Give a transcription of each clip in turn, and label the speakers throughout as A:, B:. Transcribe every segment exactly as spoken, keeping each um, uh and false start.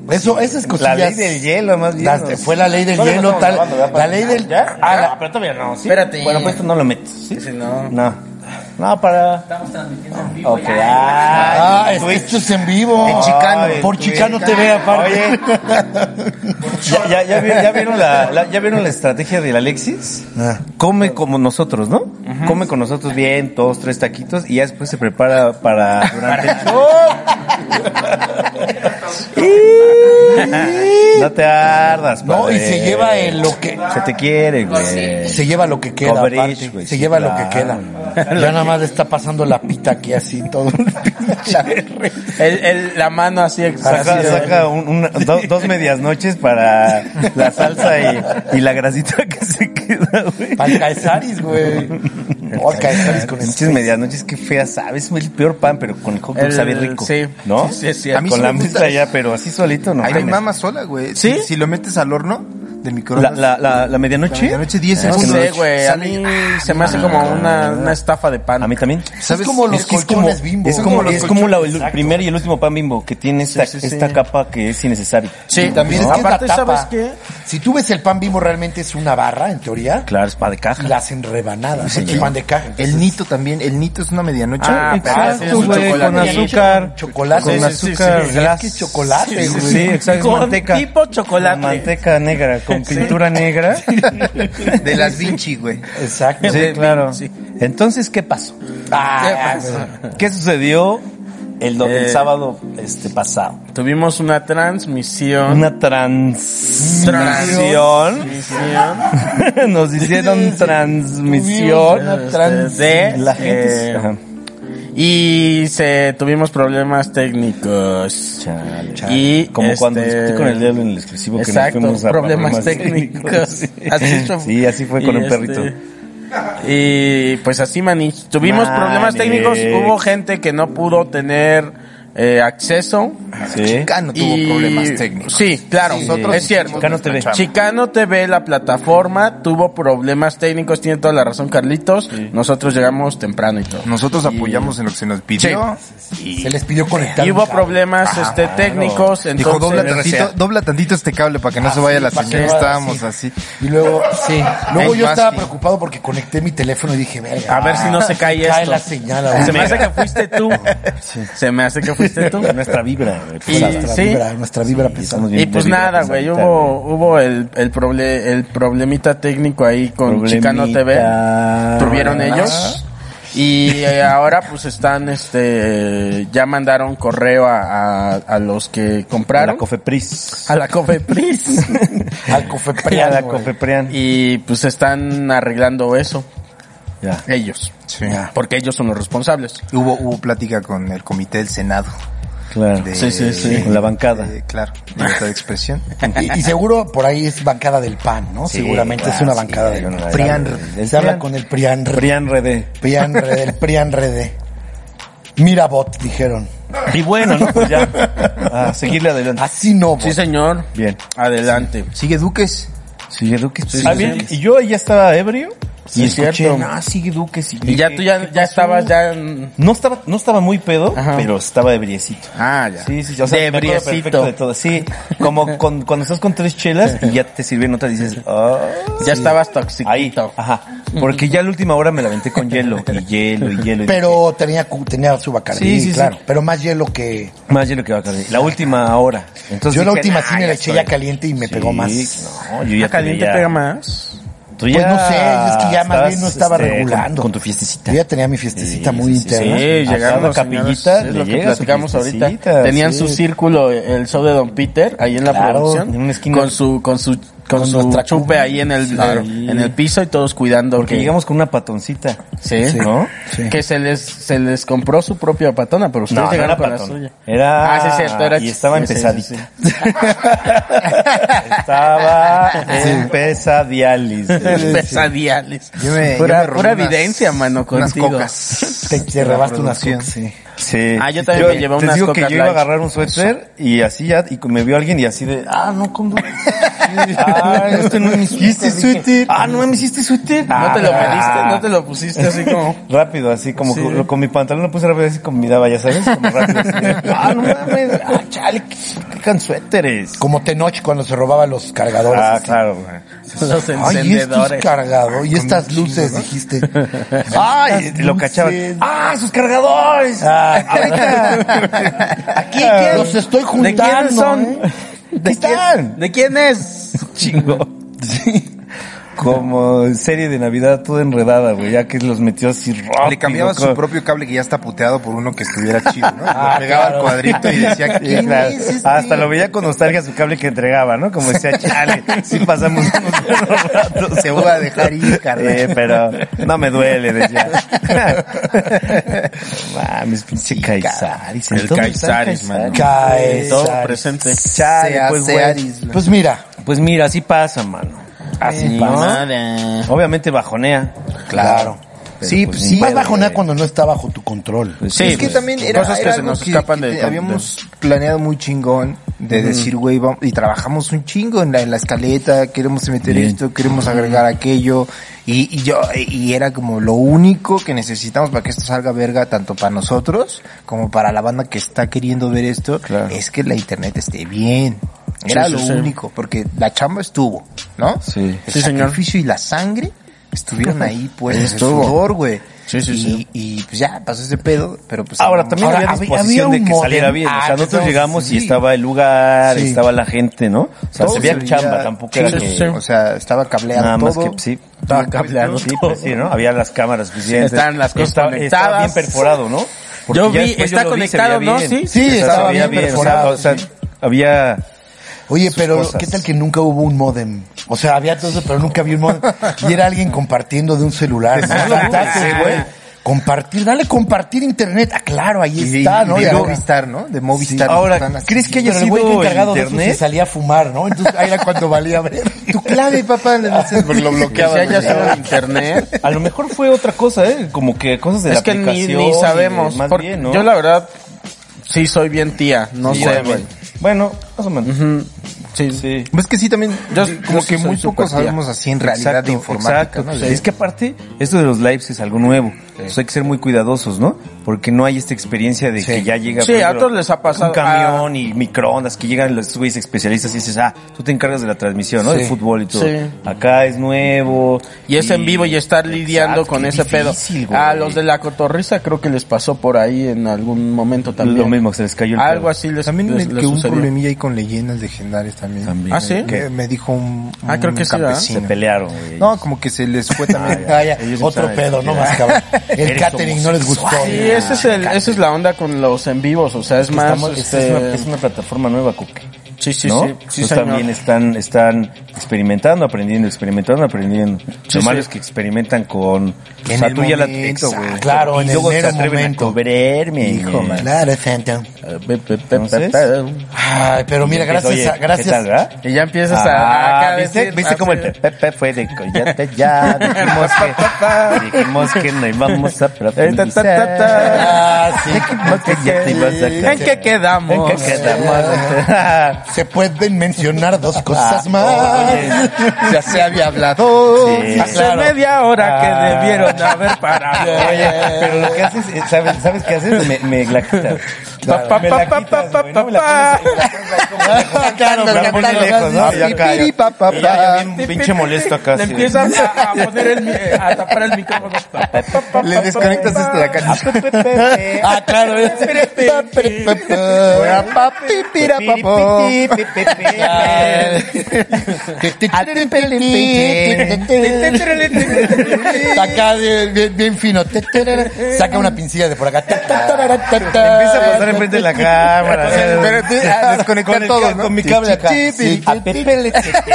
A: Eso, esas cosillas.
B: La ley del hielo, más bien.
A: Las, fue la ley del hielo, tal.
B: Grabando,
A: la ley del.
B: ¿Ya?
A: Ah, la,
B: no, pero todavía no. ¿sí?
C: Espérate.
B: Bueno, pues esto no lo metes. ¿Sí?
C: Ese no.
B: No. No, para.
C: Estamos transmitiendo en vivo.
B: Ok.
A: ah,
B: Ah,
A: es- esto es en vivo.
C: En Chicano.
B: Ay,
A: Por
B: Twitch.
A: Chicano T V, aparte.
B: Oye. ya, ya, ya, vi- ya vieron la, la- ya vieron la estrategia del Alexis.
A: Ah.
B: Come como nosotros, ¿no? Come con nosotros bien, dos, tres taquitos y ya después se prepara para durante el show. No te ardas,
A: No,
B: padre.
A: y se lleva el lo que.
B: Se te quiere, güey.
A: Se lleva lo que queda,
B: Coverage,
A: aparte.
B: güey,
A: Se
B: sí,
A: lleva
B: claro.
A: lo que queda. Ya nada más le está pasando la pita aquí así todo.
C: El, el, la mano así.
B: Saca,
C: así,
B: saca un- una- do- dos medias noches para la salsa y, y la grasita que se queda, güey.
A: Para el Caesaris, güey. Oh, el Caesaris con
B: Pinches
A: el.
B: medias noches, qué fea sabes, es el peor pan, pero con el hot dog
C: El-
B: sabe rico.
C: sí.
B: ¿no?
C: Sí, sí, sí.
D: A mí
B: Con
D: sí
B: la
D: me gusta.
B: mezcla ya, pero así solito no.
D: Ahí me
B: mames.
D: mama sola, güey.
C: ¿Sí?
D: Si, si lo metes al horno del
B: La,
D: microondas.
B: la, la, la medianoche.
D: La medianoche, diez
C: No
D: segundos.
C: sé, güey. A
D: Sale-
C: mí se me hace como una, una estafa de pan.
B: A mí también.
A: Es como los
B: que es como,
A: colchones Bimbo.
B: es
A: Son
B: como,
A: como los
B: es como la- el
A: colchones.
B: primer y el último pan Bimbo que tiene esta,
C: Sí, sí, sí.
B: esta capa que es innecesaria.
C: Sí,
A: Y también
C: ¿no?
A: es que
C: Aparte,
A: es la tapa.
C: ¿sabes qué?
A: Si tú ves el pan Bimbo realmente es una barra, en teoría,
B: Claro, es pan de caja.
A: y la hacen rebanadas. El pan de caja.
D: El nito también. El nito es una medianoche.
C: Ah,
B: Exacto,
C: pero ese es un
B: güey,
C: chocolate.
B: con azúcar.
A: Chocolate.
B: Con
A: Sí, sí,
B: azúcar
A: sí, sí.
B: glass.
A: Es que es chocolate,
B: Sí,
A: güey.
B: sí, exacto.
C: Con
B: manteca.
C: tipo chocolate.
B: Manteca negra, con pintura negra.
D: De las Vinci, güey.
A: Exacto.
B: Sí, claro.
C: Sí.
B: Entonces, ¿qué pasó?
A: Ah,
B: ¿Qué sucedió el, do- el
C: Eh,
B: sábado este pasado?
C: Tuvimos una transmisión.
B: Una transmisión.
C: transmisión.
B: Nos hicieron transmisión.
A: Una trans-
C: de
B: La gente.
C: eh,
B: Ajá.
C: y se tuvimos problemas técnicos.
B: Chale, chale.
C: Y
B: como cuando
C: este,
B: discutí con el diablo en el exclusivo que
C: exacto,
B: nos fuimos a
C: problemas técnicos. Así fue.
B: Sí, así fue con
C: Y
B: un
C: este,
B: perrito.
C: Y pues así, mani. Tuvimos
B: Mani.
C: problemas técnicos. Hubo gente que no pudo tener eh, acceso.
B: Sí.
D: Chicano tuvo
C: y-
D: problemas técnicos.
C: Sí, claro,
D: Nosotros
C: es cierto.
D: hicimos
B: Chicano T V.
D: nuestra chamba.
C: Chicano T V, la plataforma, tuvo problemas técnicos, tiene toda la razón Carlitos. Nosotros llegamos temprano y todo.
D: Nosotros apoyamos en lo que se nos pidió.
A: Se les pidió conectar.
C: Y
A: un
C: hubo
A: cable.
C: problemas este técnicos,
D: Dijo,
C: entonces
D: dobla tantito, dobla tantito este cable para que no
A: Ah,
D: se vaya
A: sí,
D: la
A: para que
D: señal.
A: no vaya,
D: Estábamos
A: sí.
D: así.
A: Y luego, sí. Luego
D: Es
A: yo
D: más
A: estaba
D: que-
A: preocupado porque conecté mi teléfono y dije, verga.
C: a ver si no se cae
A: cae
C: esto.
A: la señal ahora.
C: Se me hace que fuiste tú. Se me hace que fuiste tú.
B: Nuestra vibra. güey.
C: Y-
A: Nuestra
C: sí.
A: vibra, nuestra vibra pesada.
B: estamos bien
C: Y pues
B: de vibra
C: nada, güey,
B: pesadita,
C: hubo hubo el el proble el problemita técnico ahí con Chicano T V.
B: Problemita.
C: Tuvieron ellos. Y eh, ahora pues están, este, ya mandaron correo a, a, a los que
B: A
C: compraron.
B: la Cofepris.
C: A la Cofepris.
A: Al
B: A
A: Cofepriano,
B: la
A: güey.
B: Cofeprian.
C: Y pues están arreglando eso.
B: Ya.
C: Ellos.
D: Sí.
C: Porque ellos son los responsables.
D: Hubo, hubo plática con el comité del Senado.
B: Claro.
D: De-
C: Sí, sí, sí.
B: Con la bancada.
D: de- claro, libertad de expresión.
A: Y, y seguro por ahí es bancada del P A N, ¿no?
B: Sí,
A: Seguramente es
B: claro,
A: una
B: sí,
A: bancada
B: hay
A: del
B: una-
D: Prian.
A: Se habla con el Prian.
B: Prian Rede.
A: Prian Rede, el Prian Rede. Mirabot, dijeron.
B: Y bueno, ¿no? Pues ya. A seguirle adelante.
A: Así no, bot.
C: Sí, señor.
B: Bien.
C: Adelante.
D: Sigue Duques.
B: Sigue Duque.
C: Sí,
B: Ah,
C: sí,
B: bien.
C: sí.
B: Y yo ya estaba ebrio.
C: Sí,
B: y
C: es
B: escuché,
C: cierto.
B: no, sigue Duque, sigue
C: Y ya tú ya, ya estabas ya... en-
B: No estaba, no estaba muy pedo,
C: Ajá.
B: pero estaba ebriecito.
C: Ah, ya.
B: Sí, sí, o sea,
C: de
B: me acuerdo perfecto
C: ebriecito.
B: de todo. Sí, como con, cuando estás con tres chelas y ya te sirvieron otras dices, ah,
C: Ya estabas
B: ahí,
C: toxiquito.
B: ajá. Porque ya la última hora me la aventé con hielo, y hielo, y hielo. y
A: Pero tenía, cu- tenía su Bacardí,
B: Sí, sí, sí.
A: claro. Pero más hielo que...
B: dije, más hielo que va a caer. La última hora. Entonces
A: Yo la
B: dije,
A: última
B: "Nah,
A: sí me la eché
B: estoy".
A: ya caliente y me
B: Sí,
A: pegó más.
B: No, yo ya
C: ¿Ya caliente
B: tenía-
C: pega más?
B: Tú
A: Pues
B: ya
A: no sé, es que ya más bien no estaba
B: este,
A: regulando.
B: Con, con tu fiestecita.
A: Yo ya tenía mi fiestecita
B: Sí,
A: muy
B: sí, sí.
A: interna.
C: Sí,
B: A
C: llegaron
B: cada
C: los
B: capillita
C: señores, es
B: le
C: lo que
B: llega su
C: platicamos ahorita.
B: fiestecita,
C: Tenían
B: sí.
C: su círculo, el show de Don Peter, ahí en la
B: Claro,
C: producción.
B: en una esquina.
C: Con su, con su, con,
A: Con
C: su
A: nuestra
C: chupe
A: cuba.
C: ahí en el,
B: Claro.
C: en el piso y todos cuidando.
B: Porque
C: que,
B: llegamos con una patoncita.
C: Sí,
A: Sí.
B: ¿No?
A: Sí.
C: que se les, se les compró su propia patona, pero ustedes
B: No, no
C: llegaron
B: era
C: con la
B: patón.
C: suya.
B: Era...
C: Ah, sí, es cierto, era
B: Y estaba
C: sí, sí,
B: empezadita.
C: sí, sí.
B: Estaba en pesadialis.
C: Pesadiales.
D: Yo me- yo
C: pura
D: me robé
C: pura
D: unas-
C: evidencia, mano,
D: Unas
C: contigo.
D: cocas.
A: Te, te rebaste una
D: producción.
A: coca, sí.
B: Sí.
C: Ah, yo también me llevé
B: te
C: unas
B: digo que
C: Cocas
B: yo iba a
C: Light.
B: agarrar un suéter y así ya, y me vio alguien y así de, ah, no, ¿cómo? Ah, este no es mi suéter.
D: ¿Este suéter?
B: Ah, no me hiciste suéter.
C: ¿No te lo
B: Ah.
C: mediste? ¿No te lo pusiste así como...?
B: Rápido, así como
C: Sí.
B: con, con mi pantalón lo puse rápido, así como miraba, ya sabes, como rápido. Así de, ah, no mames, ah, chale, qué, qué can suéteres.
A: Como Tenoch cuando se robaba los cargadores.
B: Ah,
A: así.
B: claro, güey.
C: Los
A: Ay, esto es
C: encendedores.
A: cargado. Y estas luces, dijiste.
B: Ay,
A: Estas
B: lo cachaban.
A: luces.
B: Ah, sus cargadores.
A: Ah,
B: Ahorita.
A: Aquí, ¿qué? Los estoy
C: ¿De quiénes
A: juntando.
C: son?
A: ¿eh?
B: ¿De están?
C: ¿De quién es?
B: Chingo. Sí. Como serie de Navidad toda enredada, güey, ya que los metió así rápido.
D: Le cambiaba su
B: como-
D: propio cable que ya está puteado por uno que estuviera chido, ¿no?
A: Ah,
D: Le pegaba
A: claro.
D: el cuadrito y decía,
B: Sí,
D: ¿quién
B: claro.
D: es este?
B: Hasta lo veía con nostalgia su cable que entregaba, ¿no? Como decía, chale, sí pasamos unos buenos ratos.
D: Se voy a dejar ir, carnal.
B: Sí, pero no me duele, decía. Mames, pinche Caizaris.
C: El Caizaris, mano.
A: Caizaris.
C: Todo presente.
B: Chale,
D: Sea
B: pues, güey.
D: Searis, güey.
A: Pues mira,
B: Pues mira, así pasa, mano. Así, ¿no?
C: Nada.
B: Obviamente bajonea.
A: claro.
B: Pero
D: Sí,
B: pues
D: pues
B: ni
D: sí.
A: Más
B: pedo,
A: bajonea
B: güey.
A: cuando no está bajo tu control.
B: Pues
C: Sí,
D: es que
C: pues,
D: también era,
C: cosas que
D: era
C: se
D: algo
C: nos
D: que,
C: escapan
D: que
C: de-
D: te- habíamos planeado muy chingón de decir, güey, vamos, y trabajamos un chingo en la, en la escaleta, queremos meter
B: Bien.
D: esto, queremos agregar aquello, y, y yo, y era como lo único que necesitamos para que esto salga verga, tanto para nosotros, como para la banda que está queriendo ver esto,
B: Claro.
D: es que la internet esté bien. Era
C: Sí, sí,
D: lo
C: sí.
D: único, porque la chamba estuvo, ¿no?
B: Sí.
D: El
C: Sí, señor.
D: sacrificio y la sangre estuvieron ahí, pues, el
C: Estuvo.
D: sudor, güey.
C: Sí, sí,
D: y,
C: sí.
D: y pues ya, pasó ese pedo, pero pues...
B: Ahora,
D: no-
B: también
A: Ahora,
B: había
A: había-
B: disposición
A: había
B: de
A: un
B: que
A: modem.
B: saliera bien.
A: Ah,
B: o sea, nosotros
A: entonces,
B: llegamos y
A: sí.
B: estaba el lugar,
A: Sí.
B: estaba la gente, ¿no? O sea,
D: todo
B: se veía
D: se
B: chamba,
D: veía
B: tampoco
D: chido,
B: era
C: sí,
B: que...
C: sí.
D: O sea, estaba cableado
B: Nada más
D: todo.
B: que, sí.
C: Estaba cableado
B: Sí, pues sí, ¿no? Había las cámaras suficientes.
C: Estaban las cosas
B: Estaba-
C: conectadas.
B: Estaba bien perforado, ¿no? Porque
C: Yo
B: ya
C: vi,
B: después
C: está
B: yo lo vi, se
C: conectado,
B: veía
C: ¿no?
B: bien.
C: Sí,
A: Sí,
B: O sea,
A: estaba
B: se veía
A: bien
B: o sea,
A: perforado,
B: o sea,
A: sí.
B: había...
A: Oye, pero
B: cosas.
A: ¿qué tal que nunca hubo un modem? O sea, había todo eso, pero nunca había un modem. Y era alguien compartiendo de un celular. ¿no?
B: Eso lo
A: Contactos,
B: pensé,
A: güey.
B: güey.
A: Compartir, dale compartir internet. Ah, claro, ahí
D: Y
A: está, ¿no?
D: de
A: Y ahora-
D: Movistar, ¿no? De Movistar.
B: Ahora,
D: están así.
B: ¿crees que haya
A: Pero el güey que
B: sido
A: encargado de eso
B: internet?
A: se salía a fumar, ¿no? Entonces ahí era cuando valía ver.
D: Tu clave, papá, le dices, porque lo
C: Que
D: bloqueaba.
C: se haya sido internet.
B: A lo mejor fue otra cosa, ¿eh? Como que cosas de
C: Es
B: la
C: que ni,
B: aplicación.
C: ni
B: y de-
C: sabemos.
B: Más
C: porque
B: bien, ¿no?
C: Yo la verdad, sí soy bien tía. No
B: Sí,
C: sé,
B: bueno,
C: güey.
B: Bueno, más o menos.
C: Ujú. Sí,
B: Sí.
D: Pues que sí, también,
C: Yo-
D: yo,
C: yo
D: como
C: sí
D: que
C: soy
D: muy
C: súper
D: poco
C: tía.
D: sabemos así en realidad de informática,
B: exacto.
D: ¿no?
B: Es que aparte, esto de los lives es algo nuevo. Entonces hay que ser muy cuidadosos, ¿no? Porque no hay esta experiencia de que ya llega
C: Sí,
B: por
C: a
B: ejemplo,
C: todos les ha pasado.
B: un camión y microondas, que llegan los güeyes especialistas y dices, ah, tú te encargas de la transmisión, ¿no?
A: Sí.
B: De fútbol y todo.
C: Sí.
B: Acá es nuevo.
C: Y es en vivo y estar lidiando
B: Exacto,
C: con
B: qué
C: ese
B: difícil,
C: pedo.
B: güey.
C: A los de la cotorriza creo que les pasó por ahí en algún momento también.
B: Lo mismo, se les cayó el
C: Algo
B: pedo.
C: así les,
D: También
C: les,
D: me
C: les
D: quedó un
C: sucedió.
D: problemilla ahí con leyendas legendarias también.
B: También.
C: ¿Ah, sí?
D: Que me dijo un,
C: Ah, creo
D: un
C: que sí, ¿verdad?
B: Se
D: campesino.
B: pelearon, güey.
D: No, como que se les fue también.
A: Ah, ya,
B: Ellos
A: otro
B: empezaron a
A: pedo, no
B: discutir.
A: más cabrón. El
B: Eres
A: catering no les gustó.
C: Sí, ese es el, esa es la onda con los en vivos, o sea, es,
B: que
C: más,
B: estamos- es,
C: este...
B: una, es una plataforma nueva, Coque.
C: Sí, sí,
B: ¿no?
C: sí, sí,
B: Pues
C: señor.
B: también están, están experimentando, aprendiendo, experimentando, aprendiendo.
C: Sí,
B: Lo malo
C: sí.
B: es que experimentan con...
D: En
B: o sea,
D: el
B: tú ya la-
D: momento,
B: exacto,
D: güey.
A: Claro,
B: y
A: en el
B: luego se
A: mero
B: atreven
A: momento.
B: a cobrarme.
D: Hijo, man.
A: Claro, Santa.
C: Eh, pe- pe- pe-
B: Entonces,
C: pe-
A: Ay, pero mira, gracias
B: Oye,
A: a,
B: ¿qué
A: gracias.
B: tal, verdad?
C: Y ya empiezas a,
B: Ah,
C: acá a
B: ¿viste?
C: decir,
B: ¿Viste cómo el
C: así-
B: Pepe fue de Coyote? Ya dijimos que, dijimos que no íbamos a
C: Eh, ta, ta, ta,
B: profundizar.
C: ta.
A: Ah, sí.
B: Dijimos que ya te ibas a
C: ¿En qué quedamos?
B: ¿En qué quedamos?
A: Se pueden mencionar dos cosas
B: Ah,
A: más.
B: oye.
D: Ya se había hablado.
B: Sí.
C: Hace
A: Claro.
C: media hora que
B: Ah.
C: debieron haber parado.
B: Oye, pero lo que haces, eh, ¿sabes, ¿sabes qué haces? Me, me la quitas.
C: Pa, pa,
B: Me la
C: pa,
B: quitas,
C: pa,
B: güey, ¿no?
C: pa,
B: Me la
C: pa.
B: pones- me la pones ahí como-
A: Claro,
B: me la
A: pero
B: pones
A: cantando
B: lejos, ¿no?
A: así.
B: Y acá,
D: Pipiri, pa, pa,
B: y ya,
D: pa.
B: ya bien pinche molesto acá.
C: Le
B: así.
C: empiezas a, a poner el, mi- a tapar el micrófono. Pa, pa, pa, pa,
D: Le
C: pa,
D: desconectas
C: pa,
D: esto
C: pa.
D: de acá.
A: Ah, claro. Acá bien, bien, bien fino. Saca una pincilla de por acá.
B: Empieza a pasar enfrente de la cámara.
D: Pero tú, ah, desconectas conectar
B: Con el
D: todos,
B: ca-
D: ¿no?
B: con mi cable acá. Sí, a Pepe le-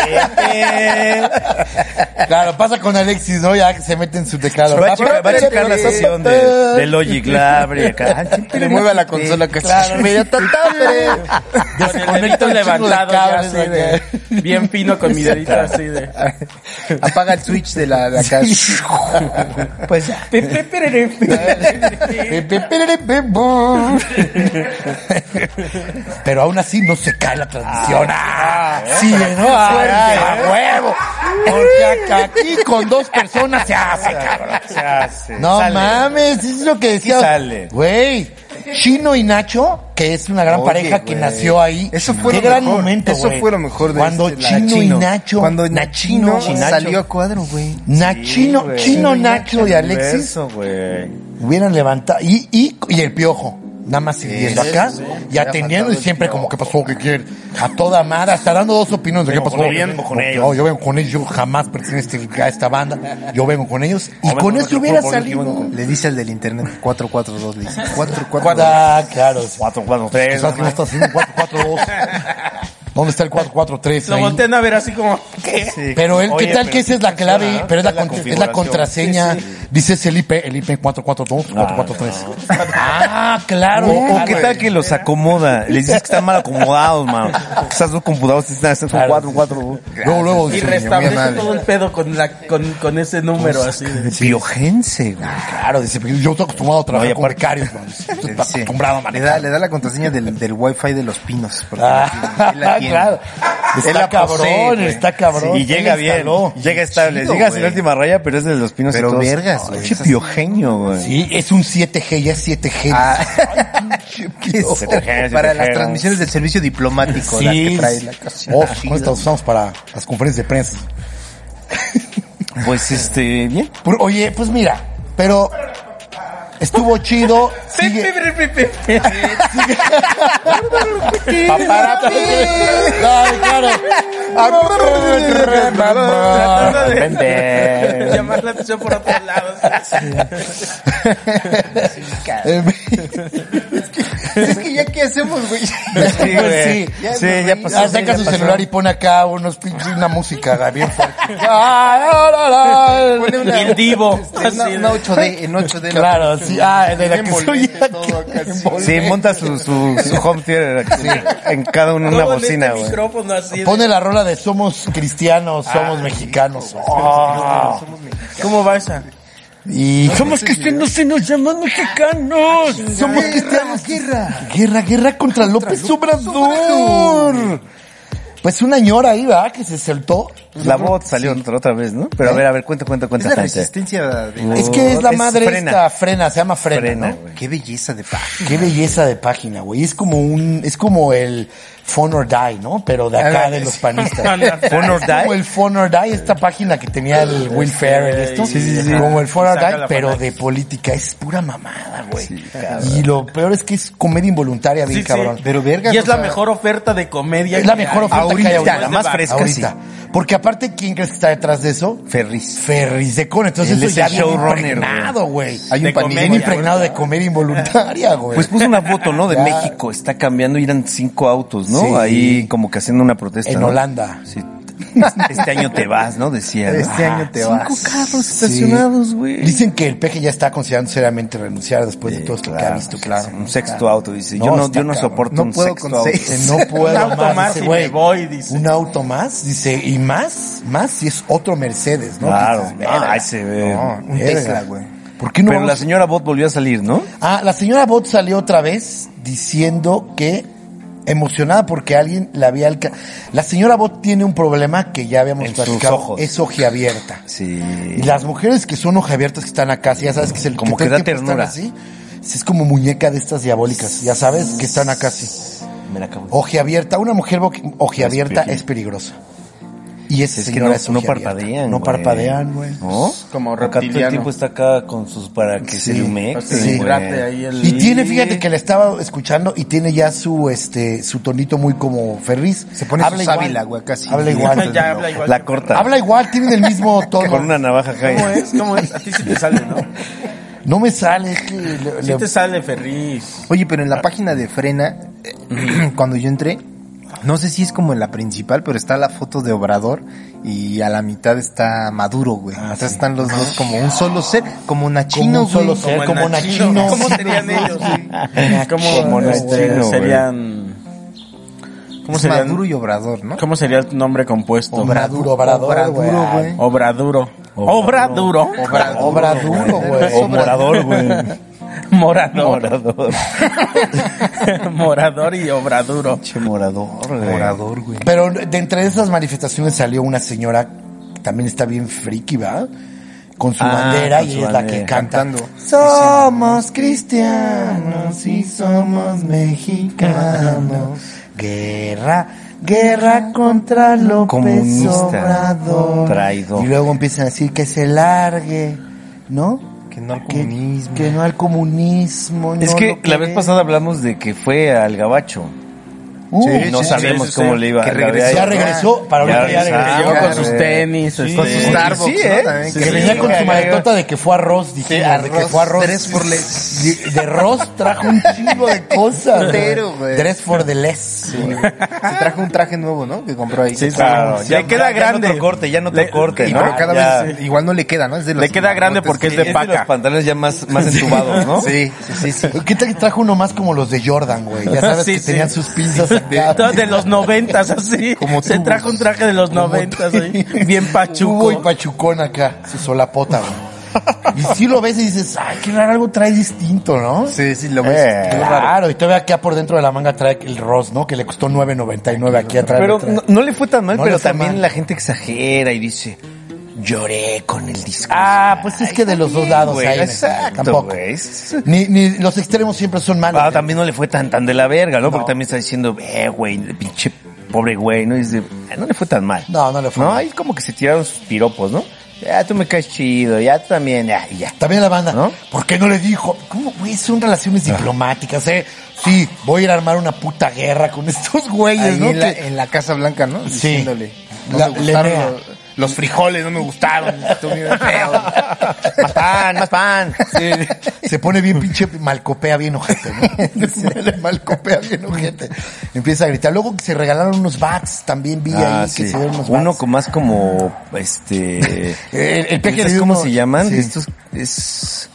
A: Claro, pasa con Alexis, ¿no? Ya que se mete en su teclado.
B: Va a checar, va a checar la sesión de, de Logic Lab y acá.
D: Le mueve a la consola casi.
A: Claro,
C: Con el dedito levantado ya así de, bien fino con mi dedito así de.
D: Apaga el switch de la de acá. Pues ya.
A: Pero aún así no se cae la transmisión. Ah, sí, ¿no? Ah, a huevo. Porque aquí con dos personas se hace, cabrón.
B: Se hace.
A: No
B: Sale.
A: mames, eso es lo que decía.
B: Sí sale.
A: Güey, Chino y Nacho, que es una gran
D: Oye,
A: pareja que
D: güey.
A: nació ahí.
D: Eso fue
A: Qué
D: lo
A: gran
D: mejor.
A: momento,
D: Eso
A: güey.
D: fue lo mejor de
A: Cuando
D: este- la
A: Chino,
D: Chino.
A: y Nacho.
D: Cuando
A: Nachino,
D: Nachino salió a cuadro, güey.
A: Nachino,
B: güey.
A: Chino, Nacho y Alexis
B: Eso, güey.
A: hubieran levantado. Y, y, y el Piojo. Nada más sirviendo acá y atendiendo y siempre como, ¿qué pasó? ¿Qué quiere? A toda madre, hasta dando dos opiniones de qué
B: Vengo
A: pasó.
B: con ellos, vengo con
A: No,
B: ellos.
A: no, yo vengo con ellos, yo jamás pertenezco a esta banda, yo vengo con ellos. Y
B: vengo
A: con
B: con
A: eso
B: otro
A: hubiera
B: fútbol, yo
A: salido.
B: vengo con-
D: Le dice al del internet cuatro cuatro dos, le dice cuatro cuatro dos.
A: Ah, claro.
B: Cuatro, cuatro, tres.
A: ¿Sabes que no está haciendo cuatro cuatro dos? ¿Dónde está el cuatro cuatro tres?
C: Lo voltean a ver así como, ¿qué?
B: Sí.
A: Pero él,
B: Oye,
A: ¿qué tal
B: pero
A: que esa
B: sí
A: es la
B: funciona,
A: clave?
B: ¿no?
A: Pero es la,
B: Es la
A: con- es la
B: configuración.
A: contraseña.
B: Sí, sí.
A: Dice es el I P, el I P cuatro cuatro dos, cuatro cuatro tres. Ah, claro.
B: O, o qué tal que los acomoda. Les dices que están mal acomodados, man. Esas dos computadoras están, están son
A: Claro,
B: cuatro,
A: sí.
B: cuatro.
A: Luego, luego.
C: Y
A: dice,
C: restablece
D: amable.
C: todo el pedo con la, con, con ese número así de.
B: Biogense, güey.
A: Claro, dice, yo estoy acostumbrado a trabajar
B: No, y
A: con
B: aparte-
A: becarios, man. Estoy
D: Sí.
A: acostumbrado a
D: Le da,
A: manejar.
D: le da la contraseña del, del wifi de los pinos. porque
A: Ah,
D: él la tiene.
A: claro.
D: Él
A: Está
D: la
A: cabrón,
D: posee, güey.
A: está cabrón.
B: Y llega
A: Él
B: bien.
A: instaló.
B: Llega estable.
D: Chido,
B: Llega
D: güey.
B: sin la última raya, pero es de los pinos. y
D: Pero
B: todos.
D: vergas,
B: Ay,
D: güey.
B: Pinche
D: Esas-
B: biogenio, güey.
A: Sí, es un siete G, ya es siete G.
D: Ah,
B: siete G,
D: para
B: siete
D: las
B: G.
D: transmisiones del servicio diplomático, las que trae la cosita.
A: Oh, con estas usamos para las conferencias de prensa.
B: Pues este, bien.
A: Por- Oye, pues mira, pero estuvo chido. Sigue. Pa- para ti. Claro, claro.
B: Vente.
C: Llamar la atención por otros lados.
A: Eh,
D: Es que ya qué hacemos, güey.
B: Sí, güey.
A: Sí,
B: ya, sí, ya pasó.
A: Ah,
B: sí,
A: saca
B: ya
A: su
B: pasó.
A: celular y pone acá unos pinches, una música bien fuerte.
D: Pone una,
C: Y el divo.
D: una,
C: Así de-
D: una ocho D, en ocho D.
A: Claro, sí, ah, de la que soy
D: Envolvente
A: aquí.
D: todo acá, sí.
B: Sí, monta su, su, su home theater aquí, en cada uno una
C: todo en
B: bocina,
C: este
B: güey.
C: micrófono así de-
A: Pone la rola de somos cristianos, somos mexicanos.
B: Ah.
C: ¿Cómo va esa?
A: Y
B: Somos cristianos y nos llaman mexicanos.
A: somos cristianos. Guerra, guerra, guerra contra López Obrador. Pues una ñora ahí, ¿verdad? Que se soltó.
B: La bot salió otra, otra vez, ¿no? Pero a ver, a ver, cuenta, cuenta,
D: Es
B: cuenta.
D: la
B: gente.
D: resistencia de...
A: Es que es la
B: Es
A: madre
B: frena.
A: esta, frena, se llama frena,
B: Frena,
A: ¿no?
B: güey.
D: Qué belleza de página.
A: Qué belleza de página, güey. Es como un, es como el Phone or Die, ¿no? Pero de acá de los panistas.
B: Phone or
A: Es
B: Die.
A: como el Phone or Die, esta página que tenía el Will Ferrell, esto.
C: Sí, sí, sí.
A: Como el Phone or
C: Saca
A: Die,
C: la
A: pero
C: fanática.
A: de política. Es pura mamada, güey. Y lo peor es que es comedia involuntaria, bien
C: Sí, sí.
A: cabrón.
D: Pero verga,
C: Y es
D: o
C: la
D: sea,
C: mejor oferta de comedia.
A: Es la
C: que
A: mejor
C: hay.
A: oferta que hay
B: Ahorita,
A: ahorita.
B: la más fresca,
A: Ahorita.
B: sí.
A: Porque aparte, ¿quién crees que está detrás de eso?
B: Ferris.
A: Ferris de Con. Entonces
B: Él
A: eso
B: es
A: ya
B: el
A: viene
B: showrunner,
A: impregnado, güey.
D: Hay un
C: de
D: panista.
A: Viene
C: comedia.
A: impregnado de comedia involuntaria, güey.
B: Pues puso una foto, ¿no? De
A: Ya.
B: México. Está cambiando y eran cinco autos, ¿no?
A: Sí.
B: Ahí como que haciendo una protesta.
A: En
B: ¿no?
A: Holanda.
B: Sí. Este año te vas, ¿no? Decía. ¿no?
D: Este año te
B: Cinco
D: vas.
B: carros estacionados, güey.
A: Dicen que el peje ya está considerando seriamente renunciar después de todo esto que ha visto.
B: Claro, un sexto auto, dice.
A: No,
B: yo no,
A: está
B: yo no
A: cabrón.
B: soporto
D: No
B: un
D: puedo
B: sexto
D: con
B: auto.
D: seis.
A: Dice, no puedo
C: Un auto
A: más,
C: más
A: dice,
C: y
A: güey.
C: me voy, dice.
A: Un auto más, dice, y más, más si es otro Mercedes, ¿no?
B: Claro.
A: Dices, verga.
B: Ay, se ve.
D: No, un
A: Verga.
D: Tesla, güey.
A: ¿Por qué no
B: Pero
A: vamos-
B: la señora Bot volvió a salir, ¿no?
A: Ah, la señora Bot salió otra vez diciendo que emocionada porque alguien la había alca... La señora Bot tiene un problema que ya habíamos
B: En sus
A: platicado.
B: ojos.
A: Es ojiabierta.
B: Sí.
A: Y las mujeres que son ojiabiertas que están acá, sí, ya sabes que es el
B: Como
A: todo
B: que da
A: el tiempo están
B: ternura.
A: así. Sí, es como muñeca de estas diabólicas, ya sabes, que están acá así.
B: Me la acabo de...
A: Ojiabierta, una mujer bo- ojiabierta
B: Es peli-
A: es peligrosa. Y esa
B: Es que
A: señora
B: no,
A: es
B: no
A: ojiabierta.
B: parpadean,
A: No
B: güey.
A: parpadean, güey.
B: ¿No?
C: Como
B: Acá todo el
C: reptiliano.
B: tiempo está acá con sus... para que se
A: Sí.
B: le humecte,
C: Se
A: Sí.
C: hidrate
B: güey.
C: ahí el...
A: Y tiene, fíjate que la estaba escuchando y tiene ya su este su tonito muy como Ferris.
D: Se pone su sábila, güey, casi.
A: Habla igual.
C: Ya habla igual.
B: La corta.
A: Habla igual, tienen el mismo tono.
B: Con una navaja acá.
C: ¿Cómo es? ¿Cómo es? A ti sí te sale, ¿no?
A: No me sale, es que le-
C: Sí
A: le-
C: te sale, Ferris.
D: Oye, pero en la página de Frena, eh, cuando yo entré, No sé si es como en la principal, pero está la foto de Obrador y a la mitad está Maduro, güey.
A: Ah,
D: o sea,
A: sí.
D: están los dos como un solo ser, como Nachino,
A: Como un
D: güey.
A: solo ser, como Nachino.
C: ¿Cómo serían ellos? ¿Cómo,
B: Como
C: este,
B: Nachino,
C: serían? ¿Cómo
D: Es
C: serían?
D: Maduro y Obrador, ¿no?
C: ¿Cómo sería el nombre compuesto?
A: Obraduro, Obrador,
D: Obraduro,
A: güey.
D: güey.
C: Obraduro. Obraduro.
A: Obraduro, güey.
B: O morador, güey.
C: Morador.
B: Morador.
C: Morador y Obraduro.
B: Che, morador, güey.
D: Obrador, güey.
A: Pero de entre esas manifestaciones salió una señora que también está bien friki, ¿verdad? Con su
B: Ah,
A: bandera
B: con
A: y
B: su
A: es la que
B: bandera.
A: canta.
D: Cantando.
A: Somos cristianos y somos mexicanos. Guerra, guerra contra López
B: Comunista.
A: Obrador.
B: Traidor.
A: Y luego empiezan a decir que se largue, ¿no?
D: Que no al
A: Que,
D: comunismo.
A: que no al comunismo.
B: Es
A: no
B: que
A: lo
B: la vez
A: queremos.
B: pasada hablamos de que fue al gabacho.
A: Uh,
D: Sí,
B: No
D: sí,
B: sabemos
C: sí, sí,
B: cómo
C: sí.
B: le iba
D: Que
B: a
D: regresó.
A: ya regresó, para ahorita ya
B: regresó.
A: regresó.
C: Llegó con
B: güey.
C: sus tenis, este,
D: Con sus Starbucks,
B: sí,
D: ¿no?
B: ¿eh?
D: También,
A: Que
D: que
A: venía con su
B: sí,
A: maletota de que fue arroz, dijimos, de que
D: arroz,
A: fue arroz.
D: tres for less.
A: De, de arroz trajo un chingo de cosas.
D: Entero, güey.
A: Tres for the less.
D: Se trajo un traje nuevo, ¿no? Que compró ahí.
C: Sí, sí.
B: Claro,
C: Sí,
B: ya
C: le queda
B: ya
C: grande.
B: no otro corte, ya no otro
C: Le-
B: corte,
D: Y
B: ¿no?
D: pero cada
B: Ya.
D: vez igual no le queda, ¿no? Es de los
C: Le queda grande porque es de
B: Es de los
C: paca.
B: pantalones ya más, más entubados, ¿no?
D: Sí, sí, sí, sí.
A: ¿Qué tal que trajo uno más como los de Jordan, güey? Ya sabes
C: Sí,
A: que
C: sí.
A: tenían sus pinzas acá.
C: Todos de los noventas, así.
D: Como
C: Se
D: tubos.
C: trajo un traje de los noventas, ahí. Bien
A: Tubo y
C: pachuco.
A: pachucón acá, su solapota, güey. Y si lo ves y dices, ay, qué raro, algo trae distinto, ¿no?
D: Sí, sí, lo ves.
B: Eh,
A: Qué raro. Y todavía acá por dentro de la manga trae el Ross, ¿no? Que le costó nueve noventa y nueve aquí atrás.
B: Pero
A: le trae.
B: no, no le fue tan mal,
A: No
B: pero
A: le fue
B: también
A: mal.
B: la gente exagera y dice, lloré con el disco.
A: Ah, pues es que de los dos lados
B: güey,
A: ahí.
B: exacto,
A: Tampoco.
B: güey. Es- es-
A: Ni, ni los extremos siempre son malos.
B: Ah, también no le fue tan tan de la verga, ¿no? Porque
A: No.
B: también está diciendo, eh, güey, pinche pobre güey, ¿no? Y dice, eh, no le fue tan mal.
A: No, no le fue
B: No,
A: mal.
B: ahí como que se tiraron sus piropos, ¿no? Ya, tú me caes chido, ya tú también, ya, y ya.
A: También la banda,
B: ¿No?
A: ¿por qué no le dijo? ¿Cómo, güey? Son relaciones diplomáticas, ¿eh? Sí, voy a ir a armar una puta guerra con estos güeyes,
D: Ahí
A: ¿no?
D: en, la,
A: Que-
D: en la Casa Blanca, ¿no?
A: Sí.
D: Diciéndole. No
A: La-
D: me gustaron
A: Lenea.
D: los, los frijoles, no me gustaron. Estuvo bien feo.
B: Más pan, más pan.
A: Se pone bien pinche malcopea bien ojete, ¿no? Se malcopea bien ojete. Empieza a gritar. Luego que se regalaron unos bats, también vi
B: Ah,
A: ahí
B: sí.
A: que se dieron unos
B: Uno
A: bats.
B: con más como, este...
A: El, el peje
B: ¿Sabes
A: de
B: cómo
A: uno-
B: se llaman?
A: Sí.
B: Estos es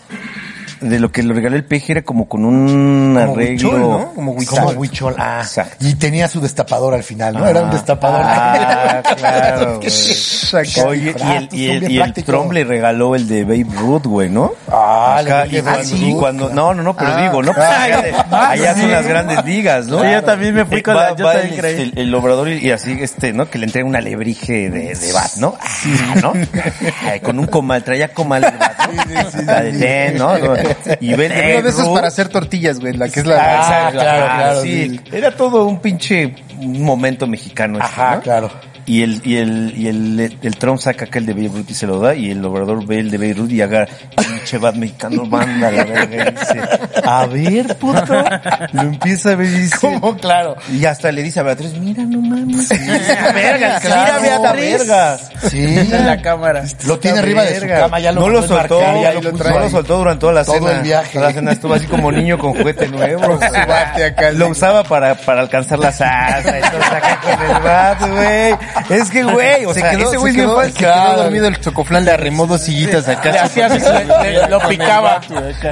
B: de lo que le regaló el peje era como con un
D: Como
B: arreglo,
D: huichol, ¿no? Como huichol.
A: Como huichol. Ah,
B: Exacto.
A: y tenía su destapador al final, ¿no? Era un destapador.
B: Ah, claro, güey.
A: Saca-
B: Oye, y el, y
A: Son
B: el,
A: bien
B: y el
A: prácticos.
B: Trump le regaló el de Babe Ruth, güey, ¿no?
A: Ah,
B: Acá,
A: le
B: y,
A: de
B: cuando,
A: Babe
B: y
A: Ruth,
B: cuando-
A: claro.
B: no, no, no, pero
D: Ah,
B: digo, no, pues
A: ah,
B: allá,
A: ah,
B: allá
A: sí.
B: son las grandes ligas, ¿no?
C: Sí, yo también me fui con
B: Va-
C: la- yo
B: va
C: también
B: el,
C: creí.
B: el, el obrador y, y así, este, ¿no? Que le entrega una alebrije de, de bat, ¿no? Ah, ¿no? Ay, con un comal, traía comal de bat, ¿no? La de ten, ¿no? Y ve el de
D: Uno
B: Babe
D: de esos
B: Ruth.
D: para hacer tortillas, güey. La que es la.
A: Ah,
B: Exacto,
A: claro,
B: ah,
A: claro,
B: sí.
A: sí.
B: Era todo un pinche un momento mexicano. este,
A: Ajá,
B: ¿no?
A: claro.
B: Y el, y el, y el, el Trump saca acá el de Babe Ruth y se lo da, y el obrador ve el de Babe Ruth y agarra, pinche bat mexicano, manda la verga, y dice, a ver, puto, lo empieza a ver y dice,
A: ¿Cómo? Claro.
B: y hasta le dice a Beatriz, mira, no mames,
A: verga,
B: mira,
A: claro,
B: Beatriz, verga.
A: Sí.
C: En la cámara.
A: Lo tiene arriba de su
B: Verga.
A: cama, ya lo
B: no lo
A: mandó
B: soltó,
A: enmarcar, ya
B: no
A: lo
B: lo,
A: puso
B: no lo
A: ahí.
B: soltó durante toda la
A: Todo
B: cena.
A: el viaje.
B: Toda la cena estuvo así como niño con juguete nuevo.
D: Con su bate acá.
B: Lo usaba para, para alcanzar la salsa y todo acá con el bat, güey. Es que, güey, o
D: Se
B: sea,
D: quedó,
B: ese güey
D: se
B: es bien
D: quedó,
B: fácil.
D: se quedó dormido el chocoflán, le arrimó dos sillitas acá.
C: Le hacía así, le- le- lo picaba.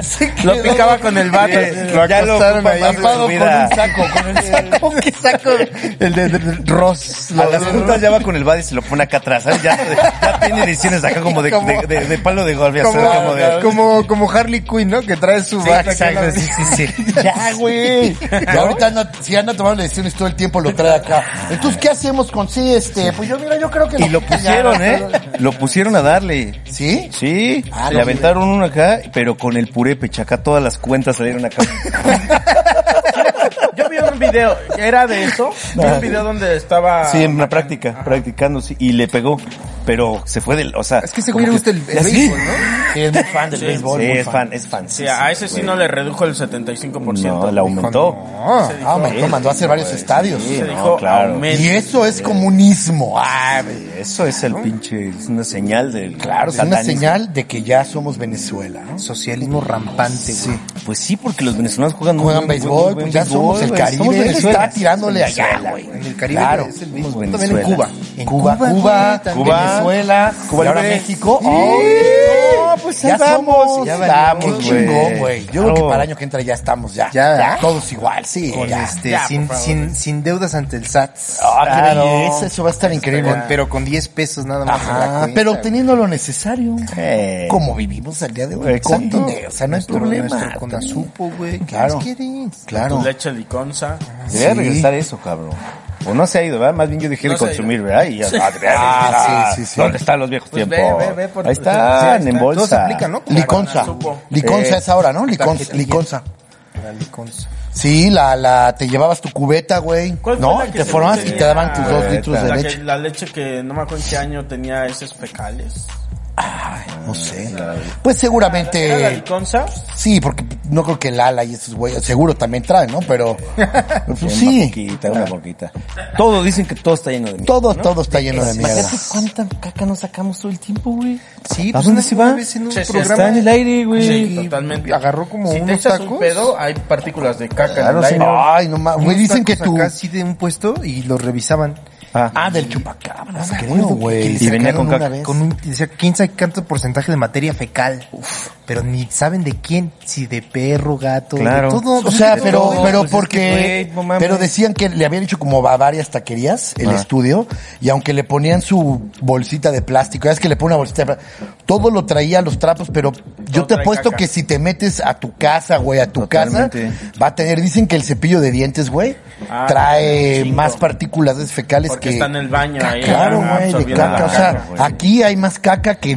C: Lo picaba con el bate.
B: Lo
D: Ya lo
B: acostaron
D: ocupa
B: ahí
D: más
B: en
A: Tapado
B: su
A: con
B: vida.
A: un saco, con el saco.
D: ¿Qué saco? El de, de- de Ross.
B: A las juntas ya va con el bat y se lo pone acá atrás, ¿sabes? Ya, ya tiene ediciones acá como de, de, de, de palo de golf, ya
D: Como,
B: sabes, como de...
D: como, como Harley Quinn, ¿no? Que trae su
B: Sí,
D: bata.
B: exacto, sí, sí, sí.
A: Ya, güey. Y ahorita anda, si anda tomando decisiones todo el tiempo, lo trae acá. Entonces, ¿qué hacemos con sí, este? Pues yo, mira, yo creo que
B: Y lo pusieron, ¿eh? Lo pusieron a darle.
A: ¿Sí?
B: Sí,
A: Ah,
B: le
A: no,
B: aventaron uno acá, pero con el purépecha, acá todas las cuentas salieron acá.
C: Yo vi un video, era de eso. Vi un video donde estaba.
B: Sí, en una práctica, practicando, sí, y le pegó. pero se fue del, o sea...
D: Es que ese
B: como
D: güey le gusta el, el
B: ¿sí?
D: béisbol, ¿no?
A: Sí, es muy fan del
C: Sí,
A: béisbol.
B: Sí,
A: muy
B: es fan, es fan.
C: Sí, a ese sí no le redujo el setenta y cinco por ciento.
B: No, le aumentó.
D: No.
C: Se dijo,
A: Ah, aumentó, mandó a hacer varios estadios.
B: Sí,
C: se
B: no,
C: dijo,
B: claro.
C: aumenta.
A: Y eso es comunismo. Ah,
B: Eso es el pinche, es una señal del
A: claro, es una
B: satanismo.
A: señal de que ya somos Venezuela, ¿no?
D: Socialismo rampante,
A: Sí.
D: güey.
B: Pues sí, porque los venezolanos juegan muy
A: Juegan
B: buen-
A: béisbol,
B: muy buen
A: pues ya
B: béisbol,
A: somos el
B: güey. Somos
A: Caribe,
B: Venezuela.
A: está tirándole allá,
B: Venezuela,
A: güey.
D: En el Caribe
A: Claro.
D: es el
B: Somos
D: béisbol. También en
B: Venezuela.
D: Cuba. En
A: Cuba,
D: Cuba,
A: Cuba,
D: güey, también.
A: Venezuela,
B: Cuba
A: y ahora
B: libre.
A: México.
B: Sí.
A: ¡Ay,
B: No, pues
A: ya
B: ahí vamos,
A: somos,
B: ya
A: ya
B: vamos,
A: qué
B: güey.
A: chingón, güey. Yo creo que
B: Claro.
A: para el año que entra ya estamos ya.
D: Ya.
A: Todos igual, sí.
D: Con
A: ya.
D: este,
C: Ya,
D: sin,
C: por favor.
D: sin, sin deudas ante el S A T.
A: Ah, qué
B: Claro.
A: belleza, eso va a estar increíble.
D: Con- pero con diez pesos nada más. en la
A: Ajá,
D: cuenta,
A: pero
D: güey.
A: teniendo lo necesario.
B: Eh.
A: Como vivimos al día de hoy.
B: Exacto.
A: Con dinero, o sea, no hay
D: Nuestro-
A: problema.
D: nuestro Conasupo, güey. ¿Qué
A: Claro.
D: más quieres?
A: Claro.
C: Tu leche liconza.
B: Debería
A: Sí.
B: regresar eso, cabrón. O no se ha ido, ¿verdad? Más bien yo dejé
C: No
B: de
C: se ha
B: consumir, ¿verdad? Y ya, ah, debería
A: Ah,
B: regresar.
A: sí, sí, sí.
B: ¿Dónde están los viejos
C: Pues ve,
B: tiempos?
C: ve, ve por-
B: Ahí
C: sí,
B: están,
C: ahí
B: en
C: está.
B: bolsa.
D: Todo se aplica, ¿no?
A: Liconza.
C: Supo.
A: Liconza
B: Eh,
A: es ahora, ¿no? Liconza.
D: tarjeta.
A: Liconza.
D: La liconza.
A: Sí, la, la, te llevabas tu cubeta, güey.
C: ¿Cuál fue
A: ¿No?
C: la
A: Y
C: que
A: te
C: se
A: formabas y
C: tenía?
A: te daban tus dos
B: Ah,
A: litros de
C: La,
A: leche.
C: que, la leche que no me acuerdo en qué año tenía esos fecales.
A: No sé.
B: Eh,
A: Pues
C: ¿Era la
A: seguramente,
C: liconza?
A: sí, porque no creo que Lala y esos güeyes, seguro también traen, ¿no? Pero, pues
B: Una
A: sí.
B: poquita, una poquita. Todo, dicen que todo está lleno de mierda.
A: Todo,
B: ¿no?
A: todo está lleno de mierda.
B: Imagínate cuánta caca nos sacamos todo el tiempo, güey.
D: Sí,
B: ¿A
D: pues
B: dónde
D: una-
B: se
D: una
B: va?
D: vez en un
C: Sí, sí,
D: programa
B: Está en el aire, güey.
C: Sí,
D: y
C: totalmente.
D: agarró como
C: si te
D: unos
C: echas
D: tacos.
C: un pedo, hay partículas de caca
B: Claro,
C: en el aire.
B: señor.
A: Ay, no mames. Güey,
D: unos
A: dicen que
D: tacos
A: tú.
D: acá así de un puesto y los revisaban.
B: Ah,
A: Ah, del chupacabras, creo,
D: Acuerdo que-
A: güey.
D: que le
B: Y venía
D: sacaron
B: con caca.
A: una vez.
D: Con un, decía, quién sabe cuánto porcentaje de materia fecal. Pero ni saben de quién, si de perro, gato,
B: Claro.
D: de todo.
A: O sea,
B: De
A: pero,
B: todo,
A: pero
B: pues es
A: porque,
B: que, güey, no mames.
A: pero decían que le habían hecho como a varias taquerías el
B: Ah.
A: estudio, y aunque le ponían su bolsita de plástico, ya es que le ponen una bolsita de plástico, todo lo traía a los trapos, pero yo te
C: trae
A: apuesto
C: caca.
A: que si te metes a tu casa, güey, a tu
B: Totalmente.
A: casa, va a tener, dicen que el cepillo de dientes, güey,
C: Ah,
A: trae
C: chingo.
A: más partículas fecales
C: Porque
A: que...
C: está en el baño ahí.
A: Claro,
C: ah,
A: güey, de
C: absorbiendo
A: caca,
C: la
A: o sea,
C: caca, güey.
A: aquí hay más caca que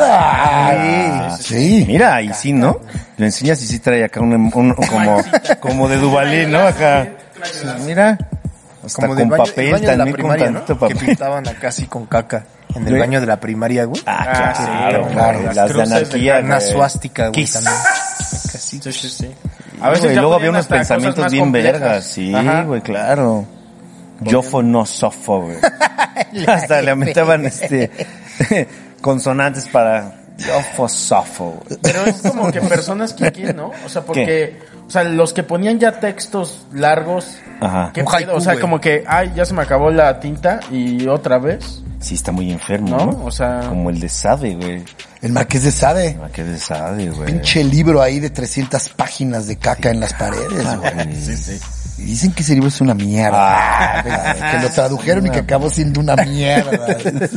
A: nada. Sí.
B: Mira, y sí, ¿no? Lo enseñas y sí trae acá un, un- como, como de Duvalín, ¿no? Acá. Mira. Hasta
D: Como
B: con
D: del baño, el
B: papel,
D: baño de la
B: también con
D: primaria, ¿no?
B: tantito
D: Que
B: papel.
D: pintaban acá así con caca. En el
B: Güey.
D: baño de la primaria, güey.
B: Ah,
C: Ah,
B: claro,
C: sí,
B: claro,
A: claro.
B: Las,
C: Las
B: de
C: cruces de
B: anarquía,
D: Una
B: güey.
D: suástica, güey,
B: Kiss.
D: también. Casi.
C: Sí, sí, sí.
B: A veces
C: ya
B: luego
C: ponían
B: había unos
C: hasta cosas
B: pensamientos
C: más
B: bien
C: complejas.
B: vergas, sí,
C: Ajá.
B: güey, claro. Yofo no sofo, güey. Hasta le aumentaban este consonantes para yofo sofo. güey.
C: Pero es como que personas que quieren, ¿no? O sea, porque, o sea, los que ponían ya textos largos,
B: Ajá.
C: ¿qué
D: Un
C: pedo?
D: haiku,
C: O sea,
D: güey.
C: como que, ay, ya se me acabó la tinta y otra vez.
B: Sí, está muy enfermo,
C: ¿No?
B: ¿no?
C: O sea-
B: Como el de Sade, güey.
A: El Marqués de Sade.
B: Ah, qué de Sade, güey.
A: Pinche libro ahí de trescientas páginas de caca en las paredes, güey. Y dicen que ese libro es una mierda.
B: Ah.
A: que lo tradujeron y que acabó siendo una mierda.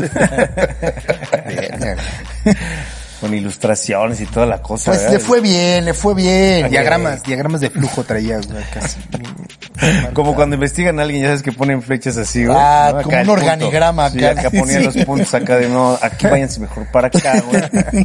B: Verga, güey. Con ilustraciones y toda la cosa.
A: Pues
B: ¿verdad?
A: le fue bien, le fue bien.
D: Diagramas, diagramas de flujo traía, güey, casi.
B: Como cuando investigan a alguien, ya sabes que ponen flechas así, güey.
A: Ah,
B: ¿no? Acá
A: como un
B: el punto.
A: organigrama
B: Sí,
A: acá.
B: acá ponían
A: Sí.
B: los puntos acá de no, aquí váyanse mejor para acá, güey.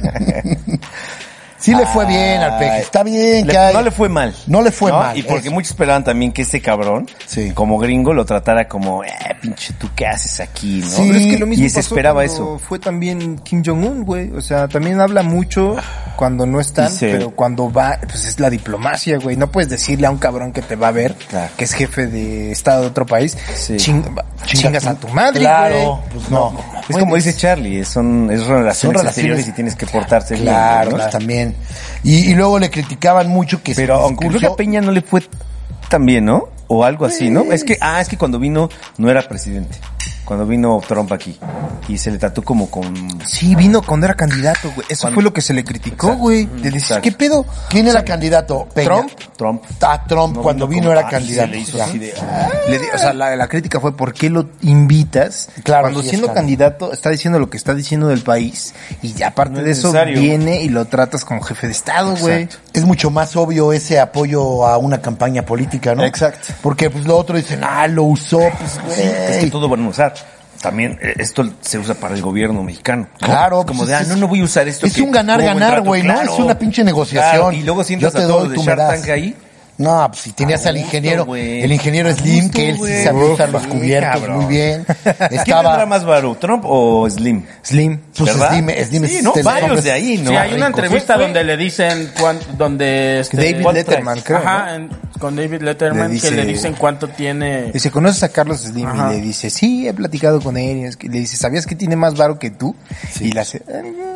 A: Sí le fue bien al Peje. Está bien
B: Le-
A: que hay.
B: no le fue mal.
A: No le fue mal,
B: Y porque
A: eso.
B: muchos esperaban también que este cabrón,
A: Sí.
B: como gringo, lo tratara como, eh, pinche, ¿tú qué haces aquí, no?
A: Sí,
D: Pero es que lo mismo
B: y se
D: pasó
B: esperaba
D: cuando
B: eso.
D: fue también Kim Jong-un, güey. O sea, también habla mucho cuando no están,
B: Dice-
D: pero cuando va, pues es la diplomacia, güey. No puedes decirle a un cabrón que te va a ver,
B: Claro.
D: que es jefe de estado de otro país,
B: Sí.
D: ching- chingas a tu madre,
A: Claro,
D: güey.
A: pues no.
B: Es como dice Charlie, son, es relaciones,
A: Son relaciones-
B: exteriores y tienes que portarse
A: Claro,
B: bien, ¿no?
A: también. Y, y luego le criticaban mucho que
B: Pero
A: su
B: aunque creo que
A: discurso-
B: a Peña no le fue tan bien, ¿no? O algo así, ¿no? Es que, ah, es que cuando vino no era presidente. Cuando vino Trump aquí. Y se le trató como con...
D: Sí, vino cuando era candidato, güey. Eso
B: Cuando-
D: fue lo que se le criticó,
B: Exacto.
D: güey. Le dices,
B: Exacto.
D: ¿qué pedo?
A: ¿Quién era candidato? Peña.
D: Trump.
B: Trump.
A: Ah, Trump,
B: No
A: cuando
B: vino
A: vino
B: como-
A: era
B: ah,
A: candidato.
B: se le hizo
A: ya.
B: así de-
D: Le di- o sea, la, la crítica fue ¿por qué lo invitas?
A: Claro,
D: Cuando
A: sí,
D: siendo
A: está.
D: candidato está diciendo lo que está diciendo del país y aparte
B: No es
D: de eso
B: necesario.
D: viene y lo tratas como jefe de estado, güey.
B: Exacto.
A: Es mucho más obvio ese apoyo a una campaña política, ¿no?
D: Exacto.
A: Porque pues lo otro dicen, ah, lo usó, pues güey.
B: Es que todo van a usar. También eh, esto se usa para el gobierno mexicano. ¿no?
A: Claro,
B: Como
A: pues
B: de, ah,
A: es-
B: no, no voy a usar esto.
A: es
B: que
A: un ganar,
B: tuvo buen
A: ganar,
B: trato.
A: güey, ¿no? Es una pinche negociación.
B: Claro, y luego sientas
A: Yo te
B: a todos
A: doy,
B: de
A: tú me
B: Shark
A: das.
B: Tank ahí
A: No, pues si tenías
B: A
A: al
B: gusto,
A: ingeniero,
B: güey.
A: el ingeniero
B: A
A: Slim,
B: gusto,
A: que él sí
B: güey.
A: sabía usar los
B: Uf,
A: cubiertos
B: cabrón.
A: muy bien.
B: ¿Quién tendrá
A: Estaba,
B: más varo, Trump o Slim?
D: Slim.
A: pues
B: ¿verdad?
A: Slim, Slim
B: Sí,
A: es
B: ¿no?
A: de los
B: Varios
A: hombres
B: de ahí, ¿no?
C: Sí, hay una
A: ricos.
C: entrevista
B: Fue-
C: donde le dicen cuán, donde este,
D: David
C: ¿cuánto
D: Letterman,
C: trae?
D: creo,
C: Ajá, en- con David Letterman
D: Le dice-
C: que le dicen cuánto tiene.
D: Dice, ¿conoces a Carlos Slim?
C: Ajá.
D: Y le dice, sí, he platicado con él. Y es que- le dice, ¿sabías que tiene más varo que tú? Y le hace,